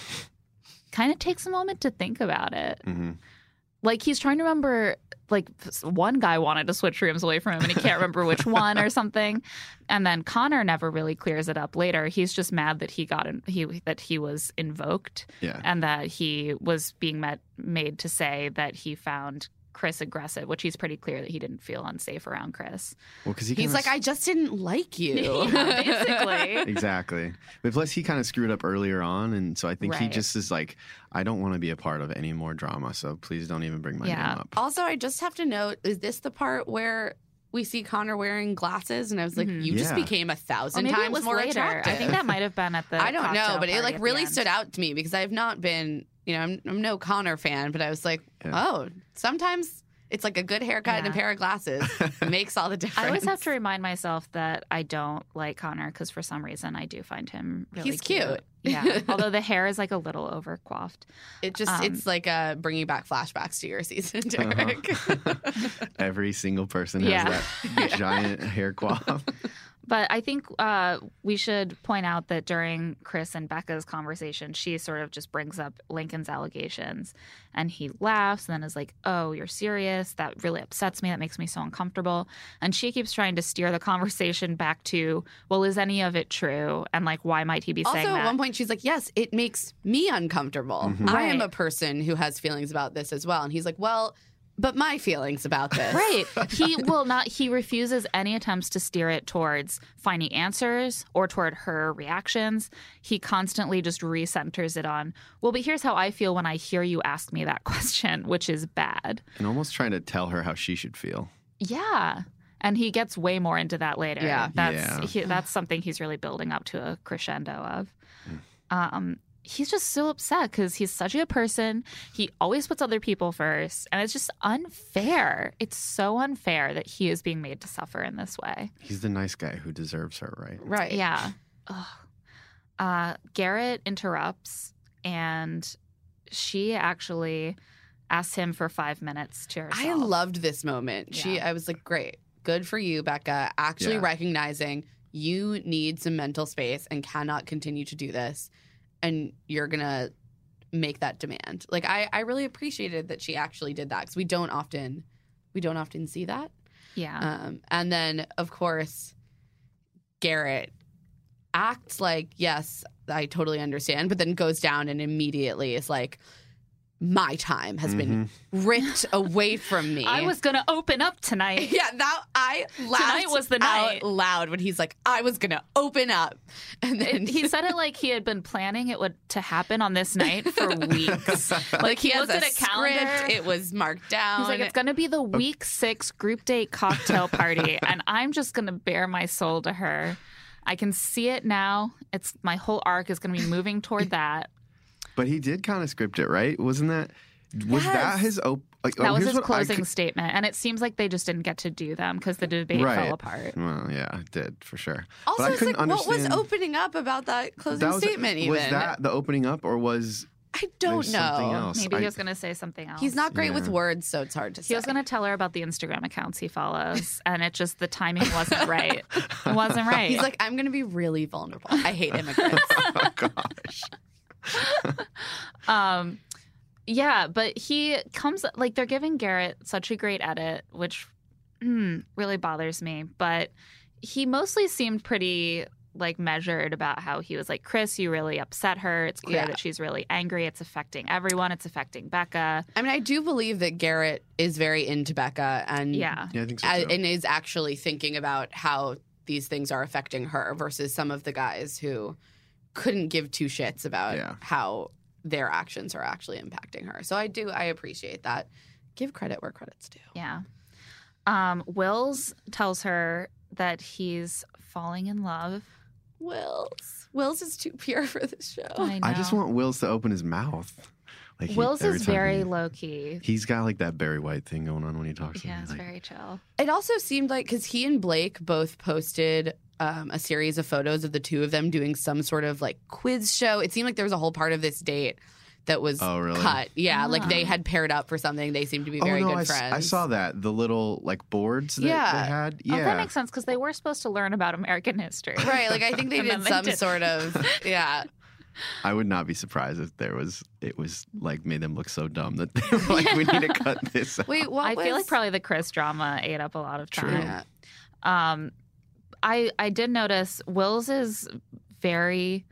of takes a moment to think about it. Mm-hmm. Like he's trying to remember, like one guy wanted to switch rooms away from him and he can't remember which one or something. And then Connor never really clears it up later. He's just mad that that he was invoked Yeah. and that he was being made to say that he found Chris aggressive, which he's pretty clear that he didn't feel unsafe around Chris. Well, because He's like, I just didn't like you. Basically. Exactly. But plus, he kind of screwed up earlier on. And so I think he Right. just is like, I don't want to be a part of any more drama. So please don't even bring my name up. Also, I just have to note, is this the part where we see Connor wearing glasses? And I was like, you just Yeah. became Or 1,000 maybe times it was more later. attractive. I think that might have been at the I don't know, cocktail but it party like at the really end. stood out to me because I have not been, I'm no Connor fan, but I was like, Yeah. oh, sometimes it's like a good haircut and a Yeah. pair of glasses makes all the difference. I always have to remind myself that I don't like Connor because for some reason I do find him really He's cute. Yeah, although the hair is like a little over coiffed. It just it's like bringing back flashbacks to your season, Uh-huh. Derek. Every single person has Yeah. that giant hair coif. But I think we should point out that during Chris and Becca's conversation, she sort of just brings up Lincoln's allegations and he laughs and then is like, oh, you're serious? That really upsets me. That makes me so uncomfortable. And she keeps trying to steer the conversation back to, well, is any of it true? And like, why might he be Also, saying that? at one point, she's like, yes, it makes me uncomfortable. I am Right. a person who has feelings about this as well. And he's like, well, but my feelings about this. Right. He refuses any attempts to steer it towards finding answers or toward her reactions. He constantly just recenters it on, well, but here's how I feel when I hear you ask me that question, which is bad. And almost trying to tell her how she should feel. Yeah. And he gets way more into that later. Yeah. That's something he's really building up to a crescendo of. He's just so upset because he's such a good person. He always puts other people first. And it's just unfair. It's so unfair that he is being made to suffer in this way. He's the nice guy who deserves her, right? Right. Yeah. Garrett interrupts and she actually asks him for 5 minutes to herself. I loved this moment. Yeah. I was like, great. Good for you, Becca. Actually Yeah. recognizing you need some mental space and cannot continue to do this. And you're going to make that demand. Like, I really appreciated that she actually did that because we don't often see that. Yeah. And then, of course, Garrett acts like, yes, I totally understand, but then goes down and immediately is like, my time has been ripped away from me. I was going to open up tonight. Yeah, I laughed Tonight was the night. out loud when he's like, I was going to open up. And then He said it like he had been planning it to happen on this night for weeks. Like he has looked at a calendar. script, it was marked down. He's like, it's going to be the week 6 group date cocktail party, and I'm just going to bare my soul to her. I can see it now. My whole arc is going to be moving toward that. But he did kind of script it, right? Wasn't that? Was that his that was his closing statement, and it seems like they just didn't get to do them because the debate fell apart. Well, yeah, it did for sure. Also, but I it's couldn't like, what was understand- opening up about that closing statement? Even Was that the opening up, or was I don't there something know. else? Maybe he was going to say something else. He's not great with Yeah. words, so it's hard to say. He was going to tell her about the Instagram accounts he follows, and it just the timing wasn't right. It wasn't right. He's like, I'm going to be really vulnerable. I hate immigrants. Oh gosh. Yeah, but he comes like they're giving Garrett such a great edit, which really bothers me. But he mostly seemed pretty like measured about how he was like, Chris, you really upset her. It's clear that she's really angry. It's affecting everyone. It's affecting Becca. I mean, I do believe that Garrett is very into Becca and Yeah, I think so too. and is actually thinking about how these things are affecting her versus some of the guys who couldn't give two shits about how their actions are actually impacting her. So I appreciate that. Give credit where credit's due. Yeah. Wills tells her that he's falling in love. Wills is too pure for this show. I know. I just want Wills to open his mouth. Like Wills every is time very low key. He's got like that Barry White thing going on when he talks. to Yeah, me. it's Like, very chill. It also seemed like, because he and Blake both posted a series of photos of the two of them doing some sort of like quiz show. It seemed like there was a whole part of this date that was really? cut. Yeah, like they had paired up for something. They seemed to be very good friends. I saw that. The little like boards that they had. Yeah. Oh, that makes sense because they were supposed to learn about American history. Right, like I think they And did then they some didn't. sort of, I would not be surprised if it was like made them look so dumb that they were like, we need to cut this out. Wait, what I was... feel like probably the Chris drama ate up a lot of True. time. Yeah. I did notice Wills is very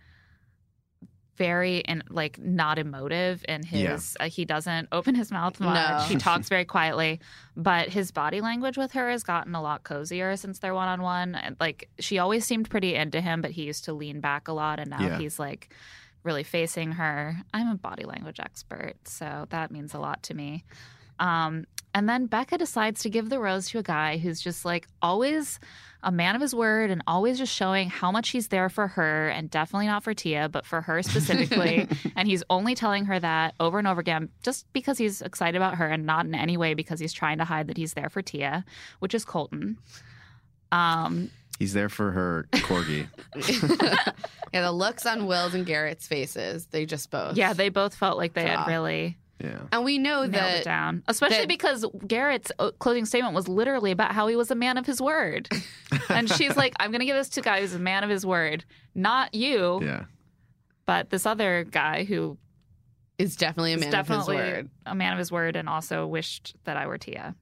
like not emotive in his he doesn't open his mouth much. No. He talks very quietly, but his body language with her has gotten a lot cozier since they're one-on-one. And like she always seemed pretty into him, but he used to lean back a lot, and now he's like really facing her. I'm a body language expert, so that means a lot to me. And then Becca decides to give the rose to a guy who's just like always a man of his word and always just showing how much he's there for her, and definitely not for Tia, but for her specifically. And he's only telling her that over and over again just because he's excited about her and not in any way because he's trying to hide that he's there for Tia, which is Colton. He's there for her corgi. Yeah, the looks on Will's and Garrett's faces, they just both. Yeah, they both felt like they had really Yeah. And we know nailed that it down, especially because Garrett's closing statement was literally about how he was a man of his word. And she's like, I'm going to give this to a guy who's a man of his word, not you, Yeah. but this other guy who is definitely a man of his word. a man of his word and also wished that I were Tia.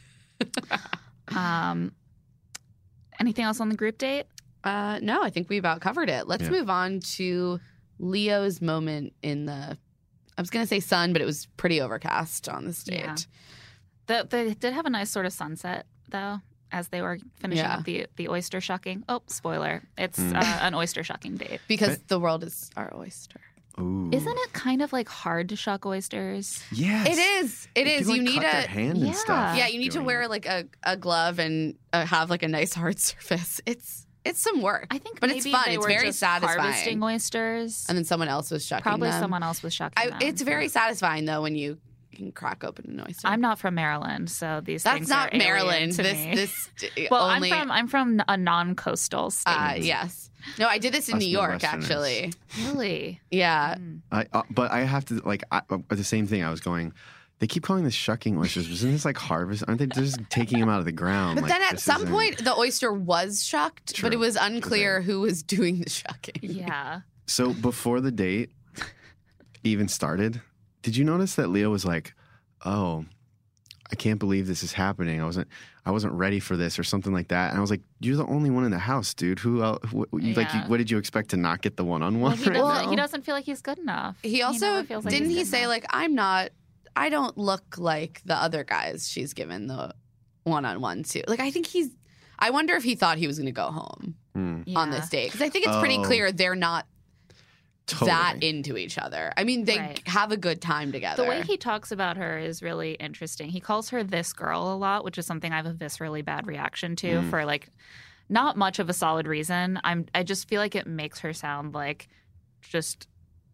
Anything else on the group date? No, I think we about covered it. Let's move on to Leo's moment in the, I was going to say sun, but it was pretty overcast on this date. Yeah. They did have a nice sort of sunset, though, as they were finishing up the oyster shucking. Oh, spoiler. It's an oyster shucking date. Because the world is our oyster. Ooh. Isn't it kind of like hard to shuck oysters? Yes. It is. It is. People, You like, need cut their a hand and stuff. Yeah, you need to doing wear it. like a glove and have like a nice hard surface. It's some work. I think but maybe it's fun. they It's were very just satisfying. harvesting oysters. And then someone else was shucking Probably them. someone else was shucking them. It's very satisfying though when you can crack open an oyster. I'm not from Maryland, so these That's things not are alien Maryland. to This me. this well, only. I'm from a non-coastal state. Yes. No, I did this in Us New York Midwesterners. actually. Really? Yeah. But I have to the same thing. I was going. They keep calling this shucking oysters. Isn't this like harvest? Aren't they just taking them out of the ground? But Like, then at this some isn't- point the oyster was shucked, True. but it was unclear who was doing the shucking. Yeah. So before the date even started, did you notice that Leo was like, "Oh, I can't believe this is happening. I wasn't ready for this," or something like that. And I was like, "You're the only one in the house, dude. Who else? What did you expect to not get the one-on-one right now?" He doesn't feel like he's good enough. He also never feels like didn't he's he good say enough. like I don't look like the other guys she's given the one-on-one to. Like I wonder if he thought he was going to go home on Yeah. this date because I think it's pretty clear they're not Totally. that into each other. I mean, they Right. have a good time together. The way he talks about her is really interesting. He calls her this girl a lot, which is something I have a viscerally bad reaction to for like not much of a solid reason. I just feel like it makes her sound like just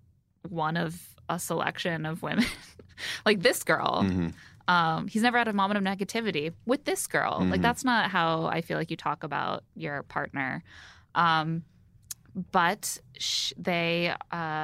one of a selection of women. Like this girl. He's never had a moment of negativity with this girl. Like that's not how I feel like you talk about your partner. But they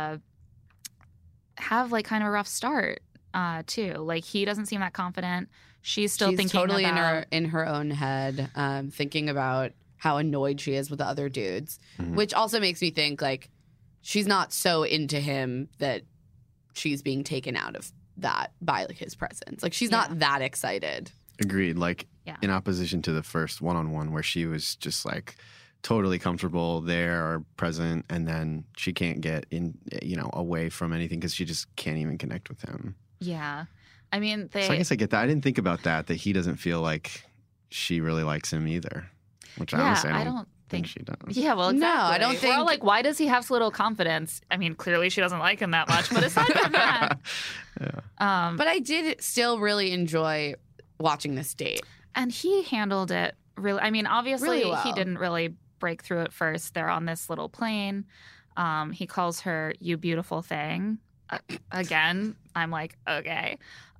have like kind of a rough start too. Like he doesn't seem that confident. She's thinking totally about... in her own head, thinking about how annoyed she is with the other dudes, which also makes me think like she's not so into him that she's being taken out of that by like his presence. Like she's not that excited. Agreed. Like in opposition to the first one-on-one where she was just like totally comfortable there or present, and then she can't get in, away from anything because she just can't even connect with him. Yeah. I mean, So I guess I get that. I didn't think about that he doesn't feel like she really likes him either, which honestly I don't think she does. Yeah, well, exactly. No, I don't think... We're all like, why does he have so little confidence? I mean, clearly she doesn't like him that much, but aside from that... but I did still really enjoy watching this date. And he handled it really... I mean, obviously really well. He didn't really break through at first. They're on this little plane. He calls her, "You beautiful thing." Again, I'm like, okay.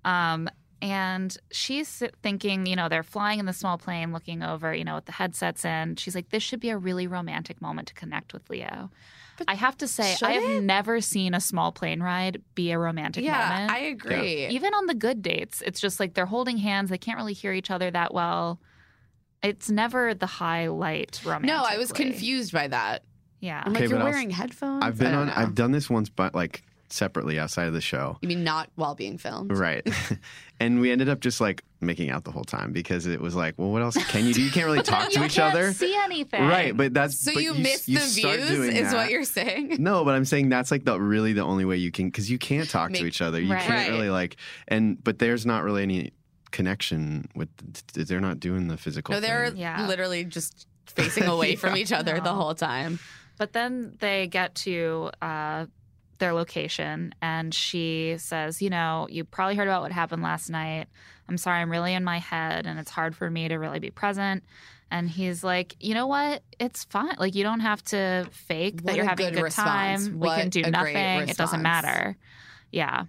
And she's thinking, they're flying in the small plane looking over, with the headsets in. She's like, this should be a really romantic moment to connect with Leo. But I have to say, I have never seen a small plane ride be a romantic moment. Yeah, I agree. Even on the good dates, it's just like they're holding hands. They can't really hear each other that well. It's never the highlight romantically. No, I was confused by that. Yeah. I'm like, you're wearing headphones? I've done this once, but like separately outside of the show. You mean not while being filmed? Right. And we ended up just like making out the whole time because it was like, well, what else can you do? You can't really talk to each other. You can't see anything. Right, but that's... So but you miss the views is what you're saying? No, but I'm saying that's like the only way you can, because you can't talk to each other. You can't really like, but there's not really any connection with, they're not doing the physical thing. They're literally just facing away from each other the whole time. But then they get to their location, and she says, you probably heard about what happened last night. I'm sorry, I'm really in my head, and it's hard for me to really be present. And he's like, you know what? It's fine. Like, you don't have to fake that you're having a good time. We can do nothing. It doesn't matter. Yeah.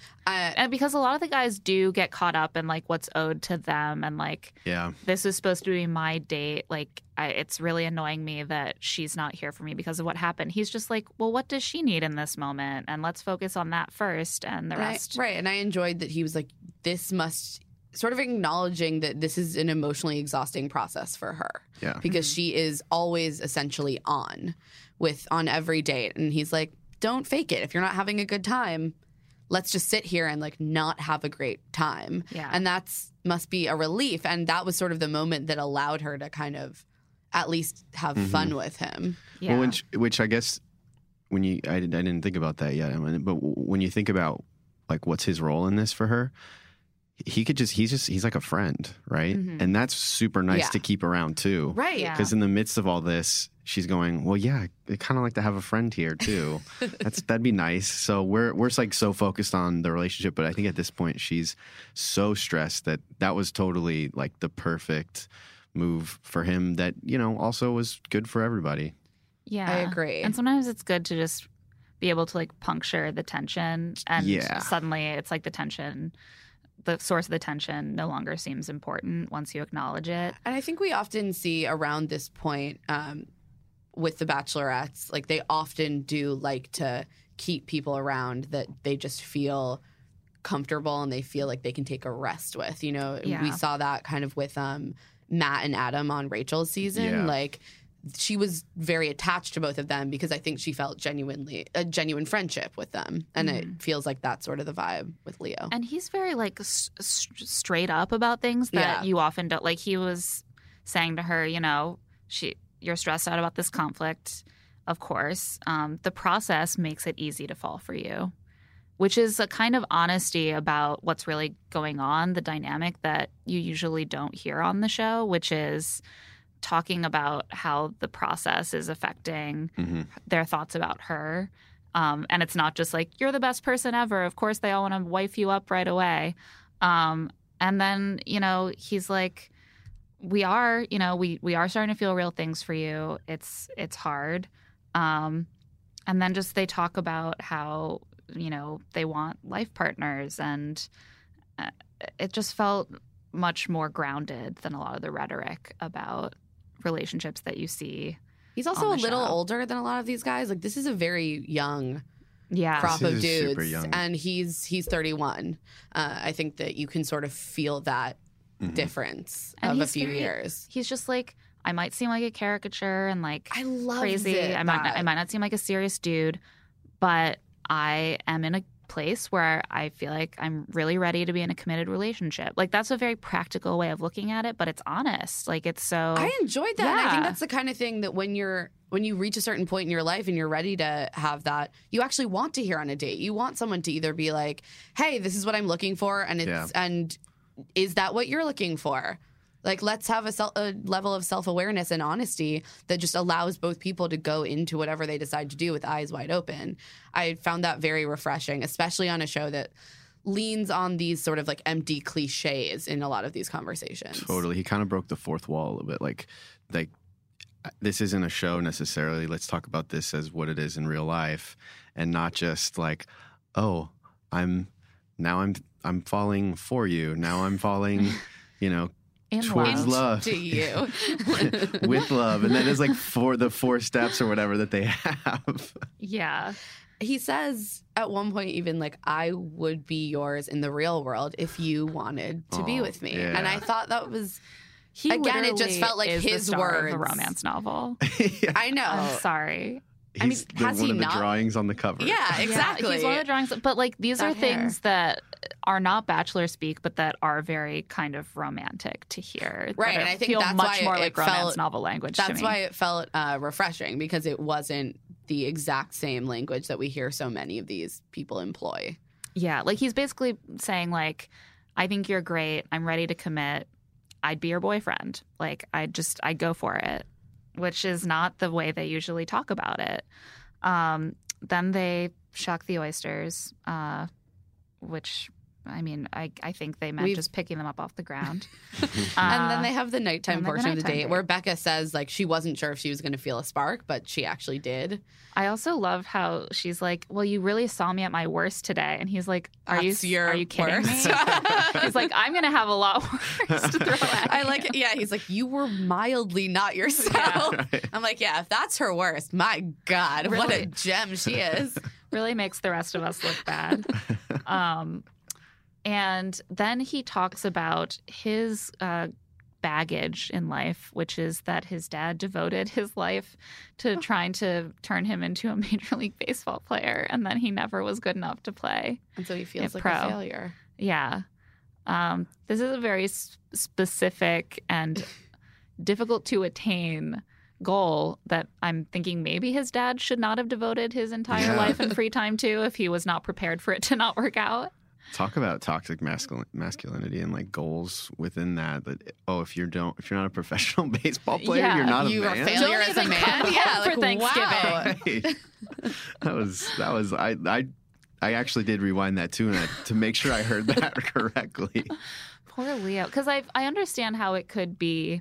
And because a lot of the guys do get caught up in like what's owed to them, and like, this is supposed to be my date. Like, it's really annoying me that she's not here for me because of what happened. He's just like, well, what does she need in this moment? And let's focus on that first, and the rest. Right. And I enjoyed that he was like, this must sort of acknowledging that this is an emotionally exhausting process for her. Yeah. Because she is always essentially on every date. And he's like, don't fake it. If you're not having a good time, let's just sit here and like not have a great time. Yeah. And must be a relief. And that was sort of the moment that allowed her to kind of at least have fun with him. Yeah. Well, which I guess I didn't think about that yet. But when you think about like what's his role in this for her, he's like a friend, right? And that's super nice to keep around too. Right. Because in the midst of all this, she's going, well, yeah, I kind of like to have a friend here too. That'd be nice. So we're like so focused on the relationship, but I think at this point she's so stressed that was totally like the perfect move for him that, also was good for everybody. Yeah. I agree. And sometimes it's good to just be able to like puncture the tension, and suddenly it's like the source of the tension no longer seems important once you acknowledge it. And I think we often see around this point with the Bachelorettes, like they often do like to keep people around that they just feel comfortable and they feel like they can take a rest with. We saw that kind of with Matt and Adam on Rachel's season. Yeah. Like she was very attached to both of them because I think she felt a genuine friendship with them. And it feels like that's sort of the vibe with Leo. And he's very like straight up about things that you often don't. Like he was saying to her, you're stressed out about this conflict. Of course, the process makes it easy to fall for you, which is a kind of honesty about what's really going on, the dynamic that you usually don't hear on the show, which is talking about how the process is affecting their thoughts about her. And it's not just like, you're the best person ever. Of course, they all want to wife you up right away. And then, he's like, we are starting to feel real things for you. It's hard. And then just they talk about how they want life partners, and it just felt much more grounded than a lot of the rhetoric about relationships that you see. He's also a on the little show. older than a lot of these guys. Like, this is a very young Yeah. crop This of is super dudes, young. and he's 31. I think that you can sort of feel that difference And of a he's few very- years. He's just like, I might seem like a caricature and like I love crazy. it, I might that. not seem like a serious dude, but I am in a place where I feel like I'm really ready to be in a committed relationship. Like, that's a very practical way of looking at it, but it's honest. Like, it's so I enjoyed that. And I think Yeah. that's the kind of thing that when you reach a certain point in your life and you're ready to have that, you actually want to hear on a date. You want someone to either be like, "Hey, this is what I'm looking for," and and is that what you're looking for? Like, let's have a level of self-awareness and honesty that just allows both people to go into whatever they decide to do with eyes wide open. I found that very refreshing, especially on a show that leans on these sort of like empty cliches in a lot of these conversations. Totally. He kind of broke the fourth wall a little bit. Like this isn't a show necessarily. Let's talk about this as what it is in real life, and not just like, oh, I'm falling for you. Now I'm falling, in towards love. love. To you. With love. And then it's like the four steps or whatever that they have. Yeah. He says at one point even like, I would be yours in the real world if you wanted to be Oh, with me. yeah. And I thought that was, He Again, it just literally felt like is his the star of a words. romance novel. I know. I'm sorry. He's has one he of the not? drawings on the cover. Yeah, exactly. Yeah, he's one of the drawings, but like these That are things hair. that are not bachelor speak, but that are very kind of romantic to hear. Right, that and I think feel that's much why more it like romance felt- novel language. to That's me. why it felt refreshing, because it wasn't the exact same language that we hear so many of these people employ. Yeah, like he's basically saying like, I think you're great. I'm ready to commit. I'd be your boyfriend. Like I'd go for it, which is not the way they usually talk about it. Then they shuck the oysters, which I mean, I think they meant We've- just picking them up off the ground. And then they have the nighttime and then the portion of the nighttime date date. where Becca says like she wasn't sure if she was going to feel a spark, but she actually did. I also love how she's like, "Well, you really saw me at my worst today," and he's like, "Are That's you your kidding worst. me?" He's like, "I'm gonna have a lot worse to throw at I you." like it. Yeah, he's like, you were mildly not yourself. I'm like, yeah, if that's her worst, my God, what a Really? gem she is. Really makes the rest of us look bad. And then he talks about his baggage in life, which is that his dad devoted his life to trying to turn him into a Major League Baseball player, and then he never was good enough to play. And so he feels like Pro. a failure. Yeah. This is a very specific and difficult to attain goal that I'm thinking maybe his dad should not have devoted his entire Yeah. life and free time to if he was not prepared for it to not work out. Talk about toxic masculinity and like goals within that. That if you're not a professional baseball player, Yeah, you're not you a are a man. failure Don't as a even man. come Yeah, home for like, Thanksgiving. wow. That was I actually did rewind that too to make sure I heard that correctly. Poor Leo. Because I understand how it could be.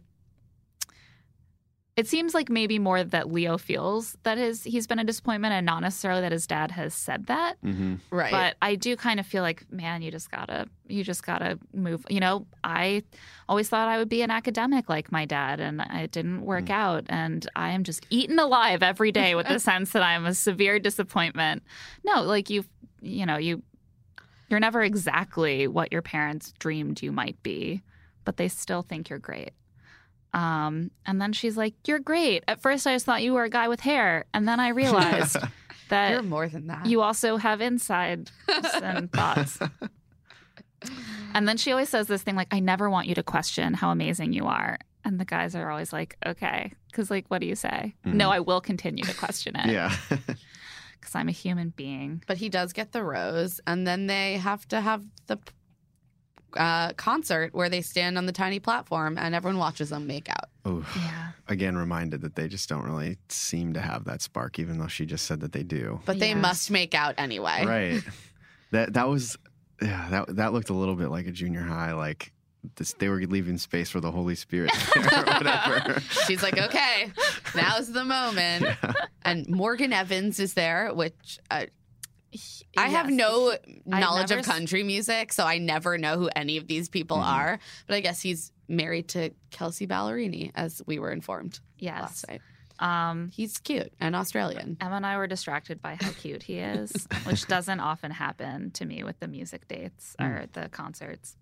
It seems like maybe more that Leo feels that he's been a disappointment and not necessarily that his dad has said that. Mm-hmm. Right. But I do kind of feel like, man, you just gotta move. I always thought I would be an academic like my dad, and it didn't work out. And I am just eaten alive every day with the sense that I'm a severe disappointment. No, like you're never exactly what your parents dreamed you might be, but they still think you're great. And then she's like, "You're great. At first, I just thought you were a guy with hair, and then I realized that You're more than that. you also have insides and thoughts." And then she always says this thing like, "I never want you to question how amazing you are." And the guys are always like, "Okay," because like, what do you say? No, I will continue to question it. Yeah. Because I'm a human being. But he does get the rose, and then they have to have the concert where they stand on the tiny platform and everyone watches them make out. Oof. Yeah. Again, reminded that they just don't really seem to have that spark, even though she just said that they do. But they Yes. must make out anyway. Right. That was that looked a little bit like a junior high, like this, they were leaving space for the Holy Spirit or whatever. She's like, okay, now's the moment. And Morgan Evans is there, which I have Yes. no I've knowledge never of country music, so I never know who any of these people are. But I guess he's married to Kelsey Ballerini, as we were informed Yes. last night. He's cute and Australian. Emma and I were distracted by how cute he is, which doesn't often happen to me with the music dates or the concerts.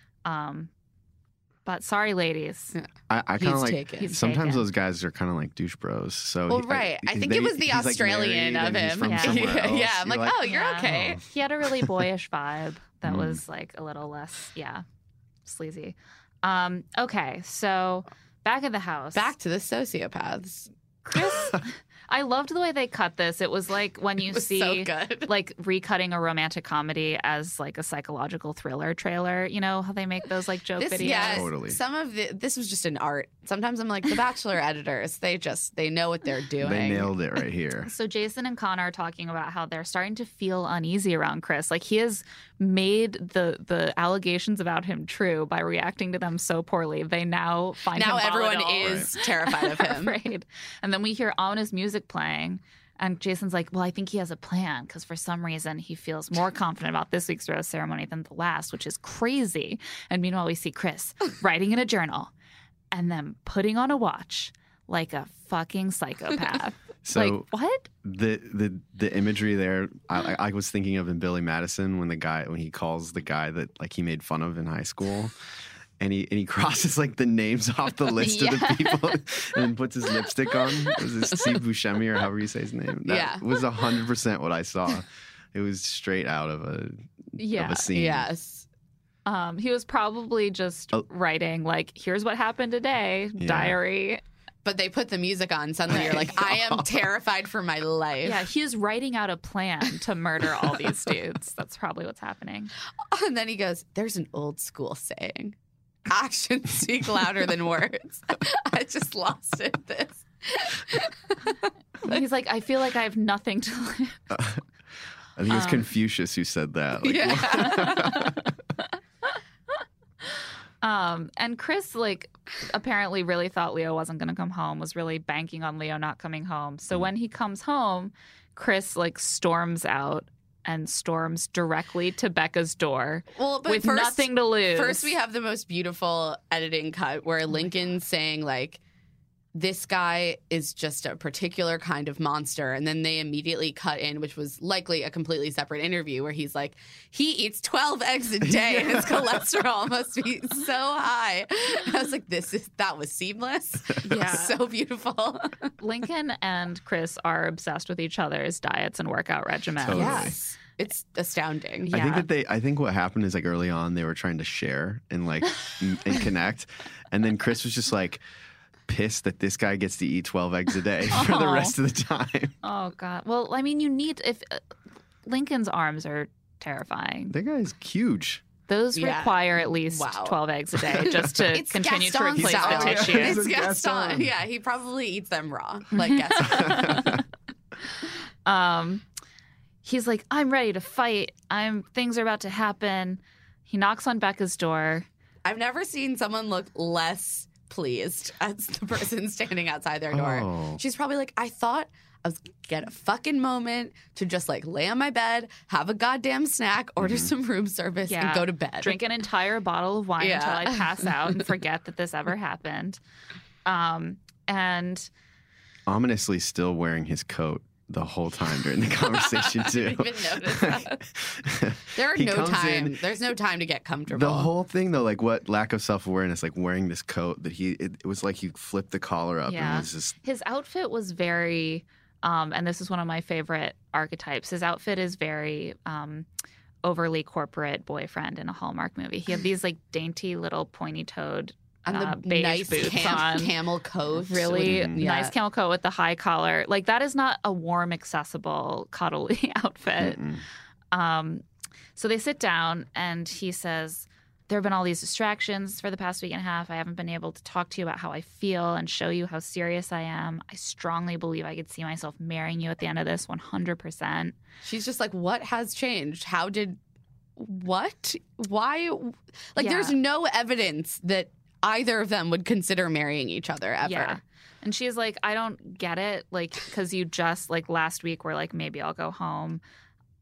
But sorry, ladies. I kind He's of like taken. He's sometimes taken. those guys are kind of like douche bros. So Well, right. I think it was the he's, like, Australian married of and he's him. from Yeah. somewhere else. Yeah, I'm You're like, oh, you're Yeah. okay. He had a really boyish vibe that was like a little less, sleazy. Okay, so back at the house. Back to the sociopaths. Chris, I loved the way they cut this. It was like when you It was see so good. like recutting a romantic comedy as like a psychological thriller trailer. You know how they make those like joke This, videos? yeah, Totally. some of this was just an art. Sometimes I'm like, the Bachelor editors, they know what they're doing. They nailed it right here. So Jason and Connor are talking about how they're starting to feel uneasy around Chris. Like he has made the allegations about him true by reacting to them so poorly. They now find Now him everyone volatile. is terrified of him. Afraid. And then we hear ominous music playing. And Jason's like, well, I think he has a plan because for some reason he feels more confident about this week's rose ceremony than the last, which is crazy. And meanwhile, we see Chris writing in a journal and then putting on a watch like a fucking psychopath. So like, what? the imagery there, I was thinking of in Billy Madison when he calls the guy that like he made fun of in high school. And he crosses like the names off the list of the people and then puts his lipstick on. Was it Steve Buscemi or however you say his name? That was 100% what I saw. It was straight out of a scene. Yes. He was probably just writing like, here's what happened today, diary. But they put the music on. Suddenly you're like, I am terrified for my life. Yeah, he is writing out a plan to murder all these dudes. That's probably what's happening. And then he goes, there's an old school saying, actions speak louder than words. I just lost it. This. He's like, I feel like I have nothing to live. I think it was Confucius who said that. Like, And Chris, like, apparently really thought Leo wasn't going to come home, was really banking on Leo not coming home. So when he comes home, Chris, like, storms out and storms directly to Becca's door with nothing to lose. First, we have the most beautiful editing cut where Lincoln's saying, like, this guy is just a particular kind of monster. And then they immediately cut in, which was likely a completely separate interview, where he's like, he eats 12 eggs a day and his cholesterol must be so high. And I was like, that was seamless. Yeah. So beautiful. Lincoln and Chris are obsessed with each other's diets and workout regimens. Totally. Yes. It's astounding. Yeah. I think what happened is like early on they were trying to share and like and connect. And then Chris was just like pissed that this guy gets to eat 12 eggs a day for the rest of the time. Oh, God. Well, I mean, if Lincoln's arms are terrifying. That guy's huge. Those Yeah. require at least 12 eggs a day just to It's continue to Gaston replace style. the tissue. It's It's Gaston. Gaston. Yeah, he probably eats them raw, like Gaston. He's like, I'm ready to fight. Things are about to happen. He knocks on Becca's door. I've never seen someone look less pleased as the person standing outside their door. Oh. She's probably like, I thought I was gonna get a fucking moment to just like lay on my bed, have a goddamn snack, order some room service, and go to bed. Drink an entire bottle of wine Yeah. until I pass out and forget that this ever happened. And Ominously still wearing his coat the whole time during the conversation too. I didn't even notice that. He comes in- There's no time to get comfortable. The whole thing though, like what lack of self-awareness, like wearing this coat that it was like he flipped the collar up and Yeah. it was just his outfit was very, and this is one of my favorite archetypes. His outfit is very overly corporate boyfriend in a Hallmark movie. He had these like dainty little pointy-toed and the beige nice boots on. camel coat. Really with- yeah. nice camel coat with the high collar. Like that is not a warm, accessible, cuddly outfit. So they sit down and he says, there have been all these distractions for the past week and a half. I haven't been able to talk to you about how I feel and show you how serious I am. I strongly believe I could see myself marrying you at the end of this 100%. She's just like, what has changed? What? Why? Like, Yeah. there's no evidence that either of them would consider marrying each other ever. Yeah. And she's like, I don't get it. Like, because you just, like, last week were like, maybe I'll go home.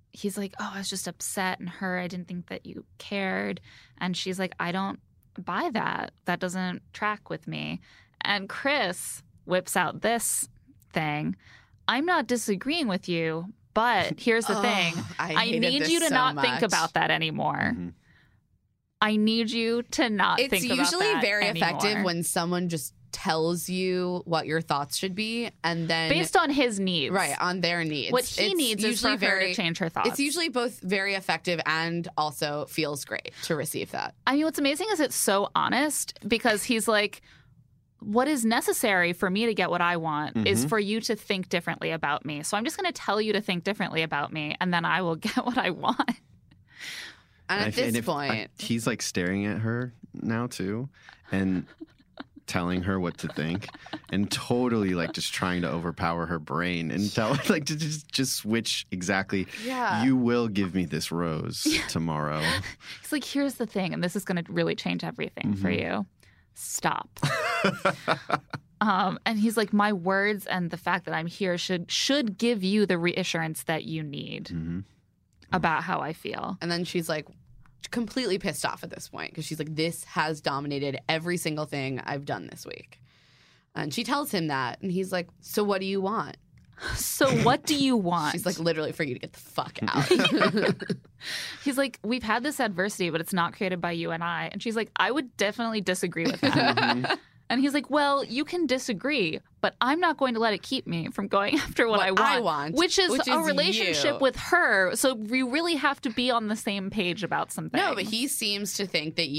he's like, oh, I was just upset and hurt. I didn't think that you cared. And she's like, I don't buy that. That doesn't track with me. And Chris whips out this thing. I'm not disagreeing with you, but here's the thing. I need you to not think about that anymore. Mm-hmm. I need you to not think about that anymore. It's usually very effective when someone just tells you what your thoughts should be, and then based on his needs, right, on their needs. What he needs is for her to change her thoughts. It's usually both very effective and also feels great to receive that. I mean, what's amazing is it's so honest, because he's like, what is necessary for me to get what I want is for you to think differently about me. So I'm just going to tell you to think differently about me, and then I will get what I want. And at this point, he's like staring at her now too, and telling her what to think, and totally like just trying to overpower her brain and tell her like to just switch exactly. Yeah. You will give me this rose tomorrow. He's like, here's the thing, and this is going to really change everything for you. Stop. And he's like, my words and the fact that I'm here should give you the reassurance that you need about how I feel. And then she's like completely pissed off at this point, because she's like, this has dominated every single thing I've done this week. And she tells him that, and he's like, so what do you want? So what do you want? She's like, literally for you to get the fuck out. He's like, we've had this adversity, but it's not created by you and I. And she's like, I would definitely disagree with that. And he's like, well, you can disagree, but I'm not going to let it keep me from going after what I want, which is a relationship with her. So you really have to be on the same page about something. No, but he seems to think that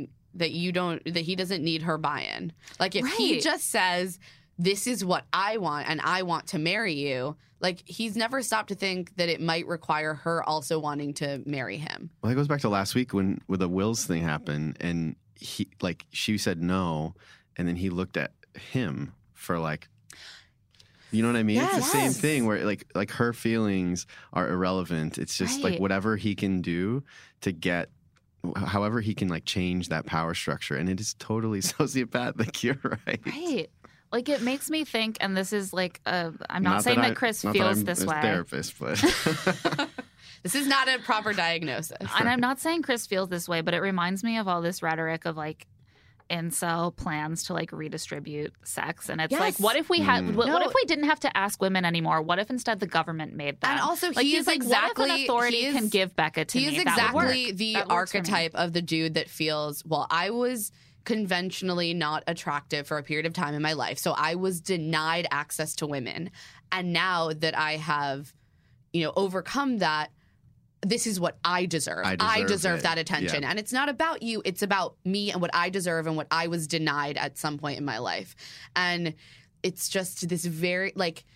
he doesn't need her buy-in. Like if he just says, this is what I want and I want to marry you, like he's never stopped to think that it might require her also wanting to marry him. Well, that goes back to last week when the Wills thing happened, and she said no. And then he looked at him for like, you know what I mean? Yes. It's the same thing where like her feelings are irrelevant. It's just like whatever he can do to get, however he can like change that power structure. And it is totally sociopathic. You're right. Right. Like it makes me think, and this is like, I'm not saying that Chris feels this way. Therapist, but this is not a proper diagnosis. And I'm not saying Chris feels this way, but it reminds me of all this rhetoric of like, incel plans to like redistribute sex, and it's like, what if we had what if we didn't have to ask women anymore? What if instead the government made them? And also like, he's like, exactly, what if an authority can give Becca to me? He is exactly the archetype of the dude that feels, well, I was conventionally not attractive for a period of time in my life, so I was denied access to women, and now that I have overcome that, this is what I deserve. I deserve that attention. Yeah. And it's not about you. It's about me and what I deserve and what I was denied at some point in my life. And it's just this very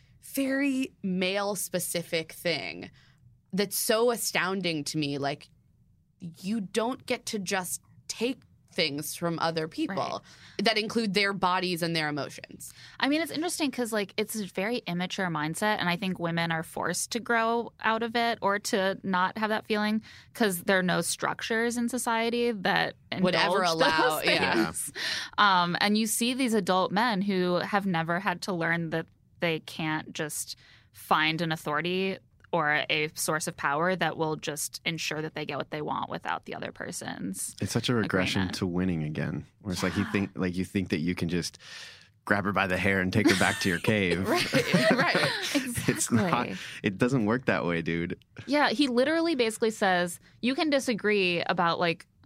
male-specific thing that's so astounding to me. Like, you don't get to just take things from other people that include their bodies and their emotions. I mean, it's interesting because like it's a very immature mindset, and I think women are forced to grow out of it or to not have that feeling because there are no structures in society that would ever allow. Yeah. And you see these adult men who have never had to learn that they can't just find an authority or a source of power that will just ensure that they get what they want without the other person's. It's such a regression agreement. To winning again, where it's like you think that you can just grab her by the hair and take her back to your cave. Right. Exactly. It's not. It doesn't work that way, dude. Yeah, he literally basically says you can disagree about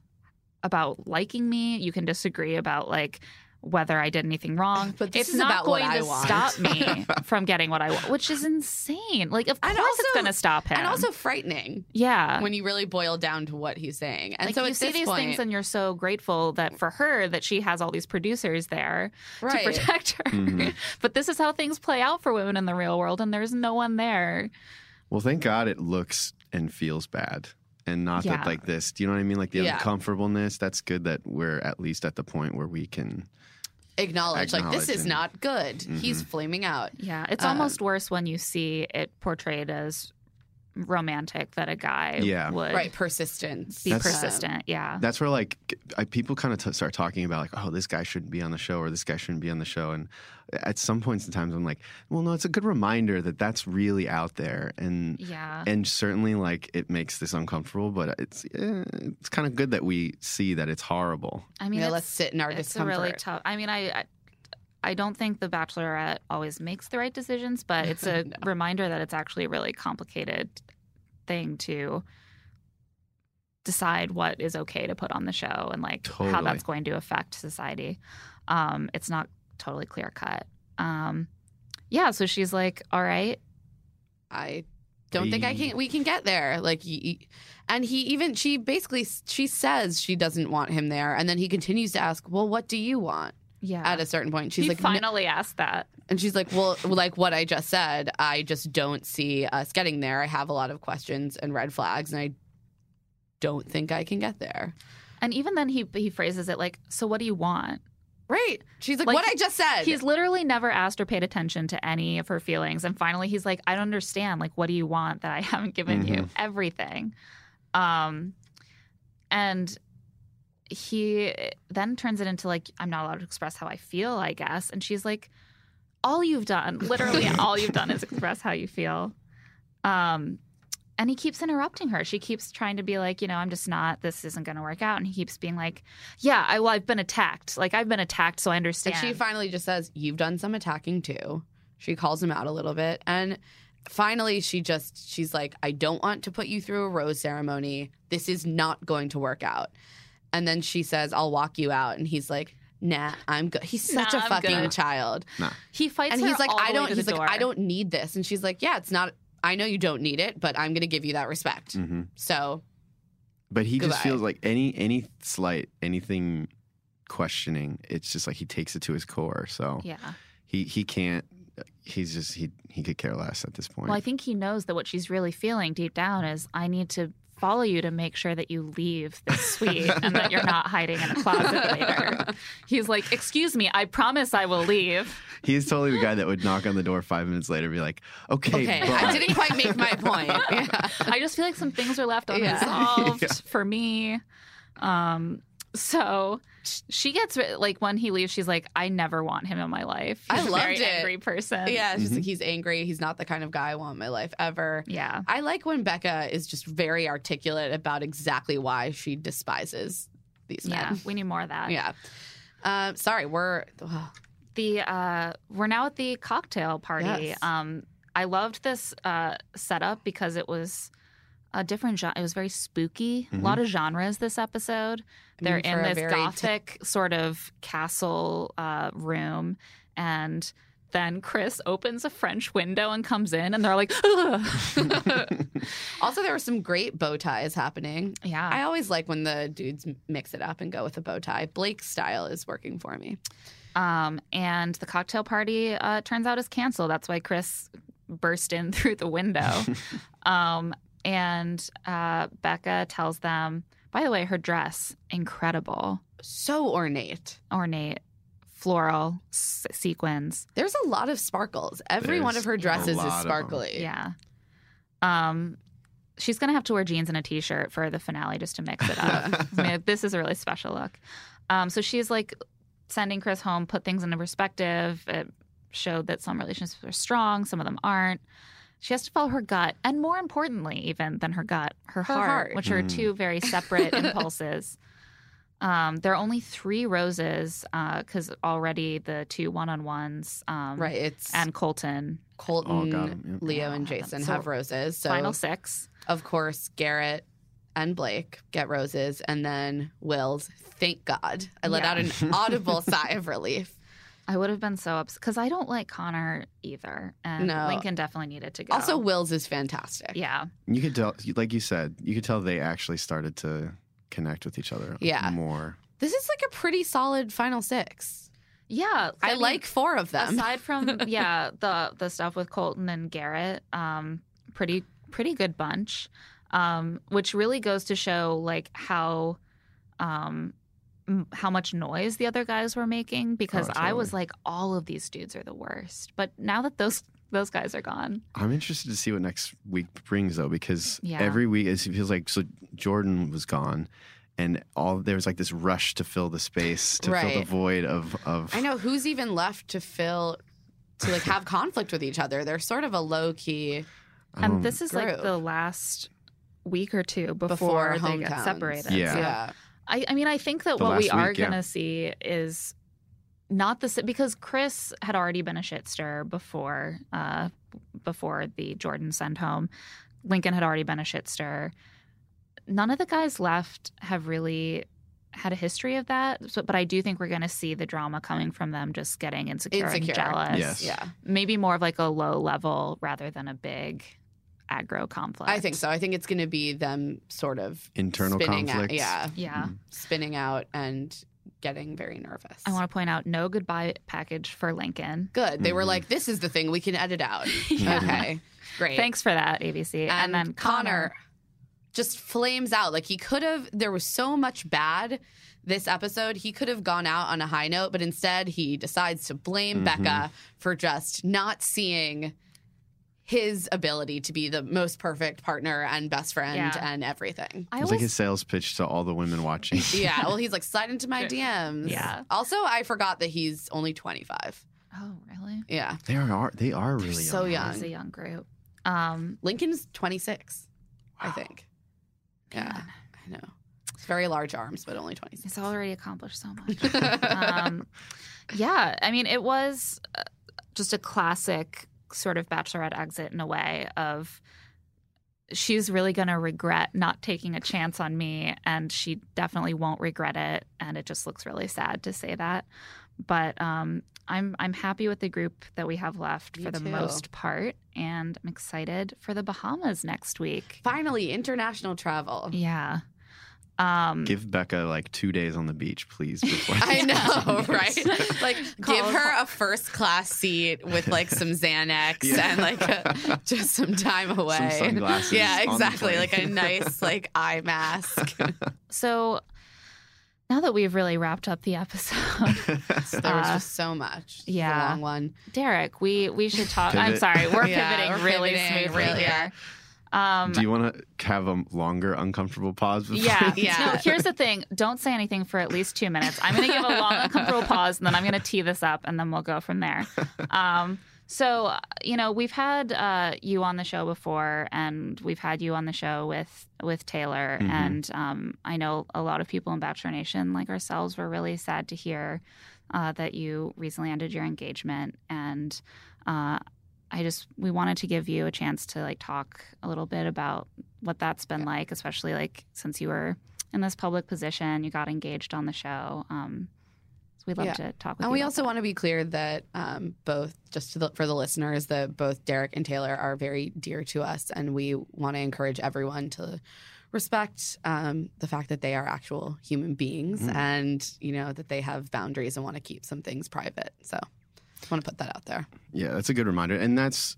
liking me. You can disagree about whether I did anything wrong, but this it's is not about going what to stop me from getting what I want, which is insane. Like, of course it's going to stop him. And also frightening. Yeah. When you really boil down to what he's saying. And so you see these things and you're so grateful that for her that she has all these producers there to protect her. Mm-hmm. But this is how things play out for women in the real world, and there's no one there. Well, thank God it looks and feels bad. And not that like this. Do you know what I mean? Like the uncomfortableness. That's good that we're at least at the point where we can acknowledge like this is not good. Mm-hmm. He's flaming out. Yeah, it's almost worse when you see it portrayed as romantic that a guy would Right, persistence. be persistent. Yeah. That's where like people kind of start talking about like, oh, this guy shouldn't be on the show or this guy shouldn't be on the show. And at some points in time, I'm like, well, no, it's a good reminder that that's really out there. And and certainly like it makes this uncomfortable, but it's kind of good that we see that it's horrible. I mean, let's sit in our discomfort. It's really tough. I mean, I don't think The Bachelorette always makes the right decisions, but it's a reminder that it's actually a really complicated thing to decide what is okay to put on the show and like how that's going to affect society. It's not totally clear cut. So she's like, all right. I don't think we can get there. Like, and she says she doesn't want him there. And then he continues to ask, well, what do you want? Yeah. At a certain point, she's he like, finally asked that. And she's like, well, like what I just said, I just don't see us getting there. I have a lot of questions and red flags, and I don't think I can get there. And even then he phrases it like, so what do you want? Right. She's like what I just said. He's literally never asked or paid attention to any of her feelings. And finally he's like, I don't understand. Like, what do you want that I haven't given you? Everything. And he then turns it into like, I'm not allowed to express how I feel, I guess. And she's like, literally all you've done is express how you feel. And he keeps interrupting her. She keeps trying to be like, this isn't going to work out. And he keeps being like, I've been attacked. Like, I've been attacked, so I understand. And she finally just says, you've done some attacking too. She calls him out a little bit. And finally, she's like, I don't want to put you through a rose ceremony. This is not going to work out. And then she says, I'll walk you out. And he's like, nah, I'm good. He's such a fucking child. Nah. He fights and her he's like, all the way to the door. I don't need this. And she's like, yeah, it's not, I know you don't need it, but I'm going to give you that respect. So. But he just feels like any slight, anything questioning, it's just like he takes it to his core. So he can't, he could care less at this point. Well, I think he knows that what she's really feeling deep down is, I need to follow you to make sure that you leave this suite and that you're not hiding in a closet later. He's like, excuse me, I promise I will leave. He's totally the guy that would knock on the door 5 minutes later and be like, okay, I didn't quite make my point. Yeah. I just feel like some things are left unresolved for me. So she gets, like, when he leaves, she's like, I never want him in my life. He's a very angry person. Yeah, it's just like, he's angry. He's not the kind of guy I want in my life ever. Yeah. I like when Becca is just very articulate about exactly why she despises these men. Yeah, we need more of that. Yeah. Sorry, we're now at the cocktail party. Yes. I loved this setup because it was a different genre. It was very spooky. A lot of genres this episode. They're in this gothic sort of castle room, and then Chris opens a French window and comes in, and they're like, ugh. Also, there were some great bow ties happening. Yeah. I always like when the dudes mix it up and go with a bow tie. Blake's style is working for me. And the cocktail party turns out is canceled. That's why Chris burst in through the window. And Becca tells them, by the way, her dress, incredible. So ornate. Floral sequins. There's a lot of sparkles. Every one of her dresses is sparkly. Yeah. She's going to have to wear jeans and a T-shirt for the finale just to mix it up. I mean, this is a really special look. So she's like sending Chris home, put things into perspective. It showed that some relationships are strong, some of them aren't. She has to follow her gut, and more importantly, even than her gut, her heart, which are two very separate impulses. There are only 3 roses because already the 2 one-on-ones, and Colton, Leo, and Jason have roses. So final 6. Of course, Garrett and Blake get roses, and then Will's. Thank God, I let out an audible sigh of relief. I would have been so upset because I don't like Connor either, and Lincoln definitely needed to go. Also, Will's is fantastic. Yeah, you could tell, like you said, you could tell they actually started to connect with each other more. This is like a pretty solid final 6. Yeah, I mean, like 4 of them. Aside from the stuff with Colton and Garrett, pretty good bunch, which really goes to show like how much noise the other guys were making, because I was like, all of these dudes are the worst. But now that those those guys are gone. I'm interested to see what next week brings, though, because Yeah. every week it feels like so Jordan was gone, and there was like this rush to fill the space, to fill the Right. void of. I know who's even left to like have conflict with each other. They're sort of a low key. And this is like group. the last week or two Before before they get hometowns. separated. Yeah. So Yeah. I mean, I think that The what we last are week, yeah. going to see is not the because Chris had already been a shit stir before the Jordan send home. Lincoln had already been a shit stir. None of the guys left have really had a history of that. But I do think we're going to see the drama coming from them just getting insecure. and jealous. Yes. Yeah. Maybe more of like a low level rather than a big aggro conflict. I think so. I think it's going to be them sort of Internal spinning conflicts. out. Yeah. Spinning out and getting very nervous. I want to point out no goodbye package for Lincoln. Good. They were like, this is the thing we can edit out. Okay. Great. Thanks for that, ABC. And then Connor just flames out. Like he could have, there was so much bad this episode. He could have gone out on a high note, but instead he decides to blame Becca for just not seeing his ability to be the most perfect partner and best friend Yeah. and everything. I It was always like his sales pitch to all the women watching. Yeah. Well, he's like, slide into my DMs. Yeah. Also, I forgot that he's only 25. Oh, really? Yeah. They are really so young. It's a young group. Lincoln's 26, I think. Yeah. Man. I know. It's very large arms, but only 26. It's already accomplished so much. Yeah, I mean, it was just a classic sort of Bachelorette exit in a way of she's really going to regret not taking a chance on me, and she definitely won't regret it, and it just looks really sad to say that. But I'm happy with the group that we have left Me for the too. most part, and I'm excited for the Bahamas next week. Finally, international travel. Yeah. Give Becca like 2 days on the beach, please. Before I know, right? Like, Call give it- her a first class seat with like some Xanax Yeah. and like just some time away. sunglasses Yeah, on the exactly. plane. Like a nice like eye mask. So now that we've really wrapped up the episode, There was just so much. It was a yeah. long one. Derek, we should talk. I'm Pivot. sorry, we're Yeah, pivoting we're really pivoting, smoothly really, here. Do you want to have a longer, uncomfortable pause? Before Yeah. Yeah. No, here's the thing. Don't say anything for at least 2 minutes. I'm going to give a long, uncomfortable pause, and then I'm going to tee this up, and then we'll go from there. So, we've had you on the show before, and we've had you on the show with Taylor. Mhm. And I know a lot of people in Bachelor Nation, like ourselves, were really sad to hear that you recently ended your engagement. And we wanted to give you a chance to like talk a little bit about what that's been like, especially like since you were in this public position, you got engaged on the show. So we'd love Yeah. to talk with And you. we about also that. want to be clear that both, just for the listeners, that both Derek and Taylor are very dear to us, and we want to encourage everyone to respect the fact that they are actual human beings, and that they have boundaries and want to keep some things private. So, I want to put that out there. Yeah, that's a good reminder. And that's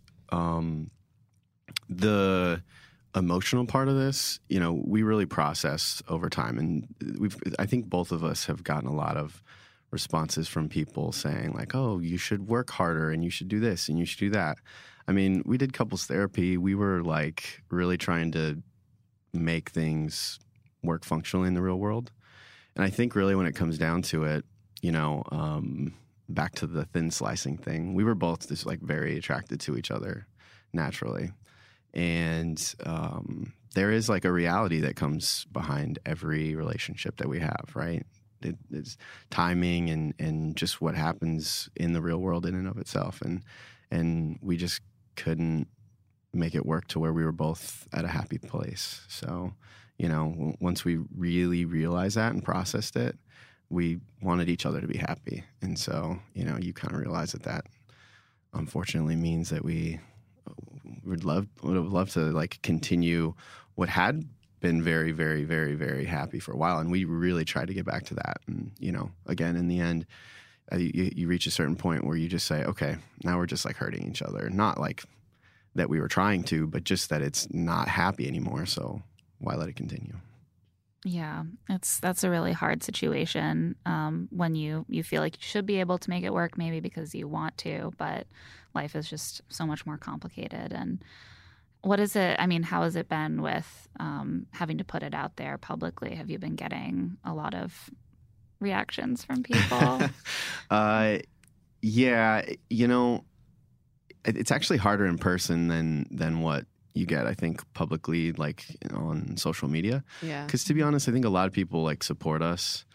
the emotional part of this. We really process over time. And I think both of us have gotten a lot of responses from people saying like, oh, you should work harder and you should do this and you should do that. I mean, we did couples therapy. We were like really trying to make things work functionally in the real world. And I think really when it comes down to it, back to the thin slicing thing, we were both just like very attracted to each other naturally. And there is like a reality that comes behind every relationship that we have, right? It's timing and just what happens in the real world in and of itself. And we just couldn't make it work to where we were both at a happy place. So, once we really realized that and processed it, we wanted each other to be happy. And so, you kind of realize that unfortunately means that we would have loved to like continue what had been very, very, very, very happy for a while. And we really tried to get back to that. And, again, in the end, you reach a certain point where you just say, okay, now we're just like hurting each other. Not like that we were trying to, but just that it's not happy anymore. So why let it continue? Yeah, that's a really hard situation when you feel like you should be able to make it work, maybe because you want to, but life is just so much more complicated. And what is it? I mean, how has it been with having to put it out there publicly? Have you been getting a lot of reactions from people? Yeah, it's actually harder in person than what you get, I think, publicly, like on social media. Yeah. Because to be honest, I think a lot of people like support us,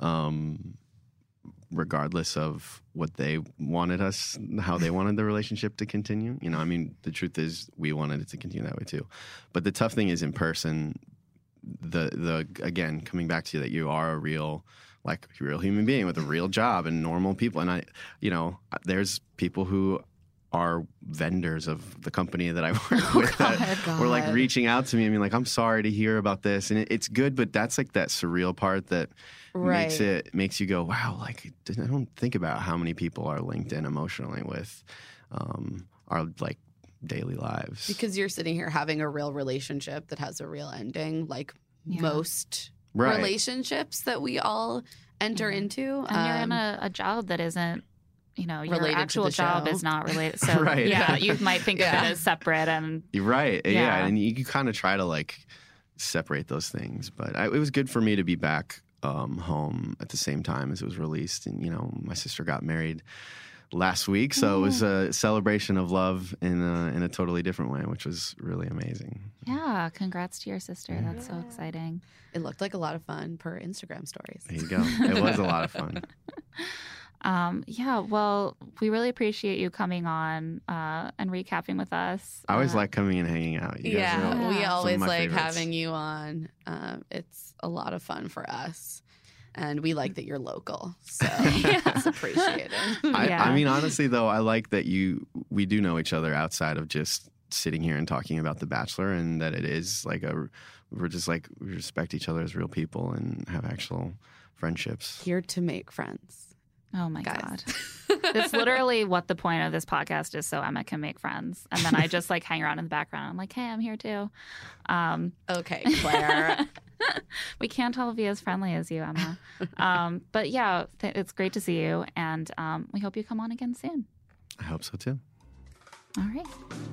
regardless of what they wanted us, how they wanted the relationship to continue. I mean, the truth is we wanted it to continue that way too. But the tough thing is in person, the again, coming back to that you are a real human being with a real job and normal people. And there's people who are vendors of the company that I work with that were like reaching out to me and being like, I'm sorry to hear about this. And it's good, but that's like that surreal part that makes you go, wow, like I don't think about how many people are linked in emotionally with our like daily lives. Because you're sitting here having a real relationship that has a real ending, like most relationships that we all enter into. And you're in a job that isn't, your related actual to the job show. is not related. So yeah, you might think of it as separate. And you're right. Yeah. And you kind of try to like separate those things. But it was good for me to be back home at the same time as it was released. And, my sister got married last week. So it was a celebration of love in a totally different way, which was really amazing. Yeah. Congrats to your sister. That's so exciting. It looked like a lot of fun per Instagram stories. There you go. It was a lot of fun. Well, we really appreciate you coming on and recapping with us. I always like coming and hanging out. You guys are we some of always my like favorites. having you on. It's a lot of fun for us. And we like that you're local. So it's appreciated. I mean, honestly, though, I like that we do know each other outside of just sitting here and talking about The Bachelor, and that it is like we respect each other as real people and have actual friendships. Here to make friends. Oh my Guys. God. It's literally what the point of this podcast is, so Emma can make friends. And then I just like hang around in the background. I'm like, hey, I'm here too. Okay, Claire. We can't all be as friendly as you, Emma. But yeah, it's great to see you. And we hope you come on again soon. I hope so too. All right.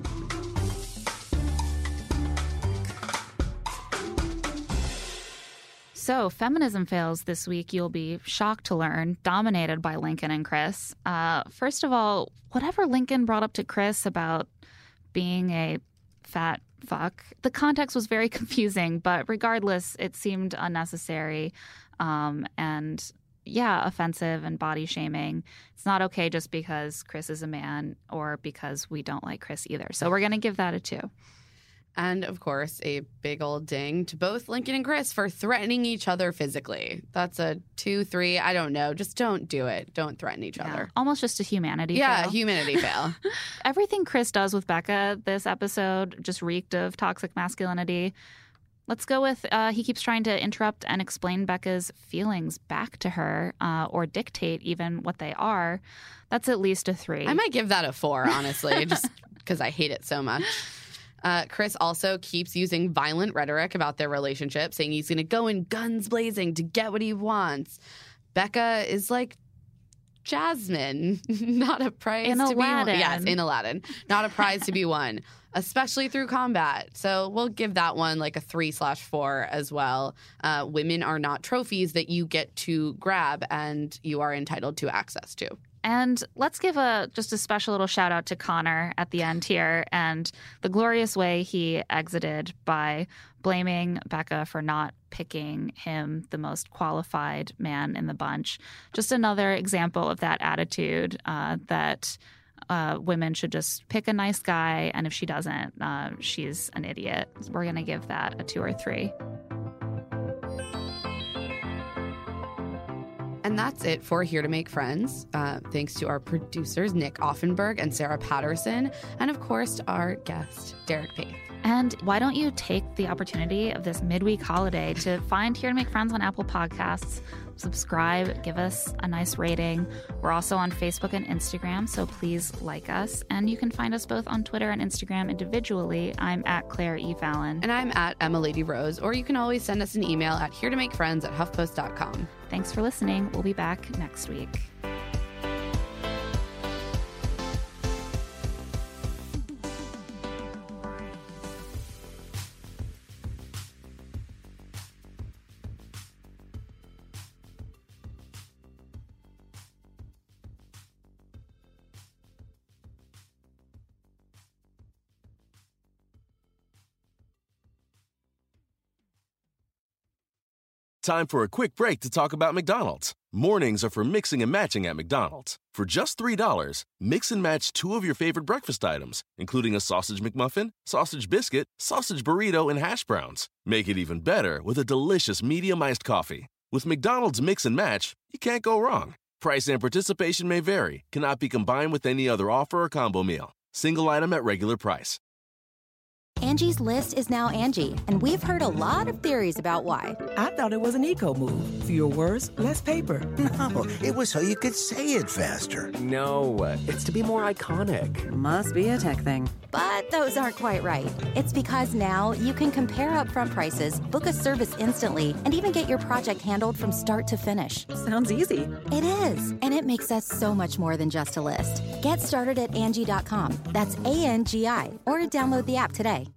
So, Feminism Fails this week, you'll be shocked to learn, dominated by Lincoln and Chris. First of all, whatever Lincoln brought up to Chris about being a fat fuck, the context was very confusing, but regardless, it seemed unnecessary and, offensive and body shaming. It's not okay just because Chris is a man or because we don't like Chris either. So we're going to give that a 2. And, of course, a big old ding to both Lincoln and Chris for threatening each other physically. That's a 2, 3. I don't know. Just don't do it. Don't threaten each other. Almost just a humanity fail. Yeah, humanity fail. Everything Chris does with Becca this episode just reeked of toxic masculinity. Let's go with he keeps trying to interrupt and explain Becca's feelings back to her or dictate even what they are. That's at least a 3. I might give that a 4, honestly, just because I hate it so much. Chris also keeps using violent rhetoric about their relationship, saying he's going to go in guns blazing to get what he wants. Becca is like Jasmine, not a prize in to Aladdin. be won. Yes, in Aladdin. Not a prize to be won, especially through combat. So we'll give that one like a 3/4 as well. Women are not trophies that you get to grab and you are entitled to access to. And let's give just a special little shout out to Connor at the end here and the glorious way he exited by blaming Becca for not picking him the most qualified man in the bunch. Just another example of that attitude that women should just pick a nice guy, and if she doesn't, she's an idiot. We're going to give that a 2 or 3. And that's it for Here to Make Friends. Thanks to our producers, Nick Offenberg and Sarah Patterson, and of course, our guest, Derek Paith. And why don't you take the opportunity of this midweek holiday to find Here to Make Friends on Apple Podcasts, subscribe, give us a nice rating. We're also on Facebook and Instagram, so please like us. And you can find us both on Twitter and Instagram individually. I'm at Claire E. Fallon. And I'm at Emma Lady Rose, or you can always send us an email at HereToMakeFriends@HuffPost.com. Thanks for listening. We'll be back next week. Time for a quick break to talk about McDonald's. Mornings are for mixing and matching at McDonald's. For just $3, mix and match 2 of your favorite breakfast items, including a sausage McMuffin, sausage biscuit, sausage burrito, and hash browns. Make it even better with a delicious medium iced coffee. With McDonald's Mix and Match, you can't go wrong. Price and participation may vary, cannot be combined with any other offer or combo meal. Single item at regular price. Angie's List is now Angie, and we've heard a lot of theories about why. I thought it was an eco move. Fewer words, less paper. No, it was so you could say it faster. No, it's to be more iconic. Must be a tech thing. But those aren't quite right. It's because now you can compare upfront prices, book a service instantly, and even get your project handled from start to finish. Sounds easy. It is, and it makes us so much more than just a list. Get started at Angie.com. That's ANGI, or download the app today.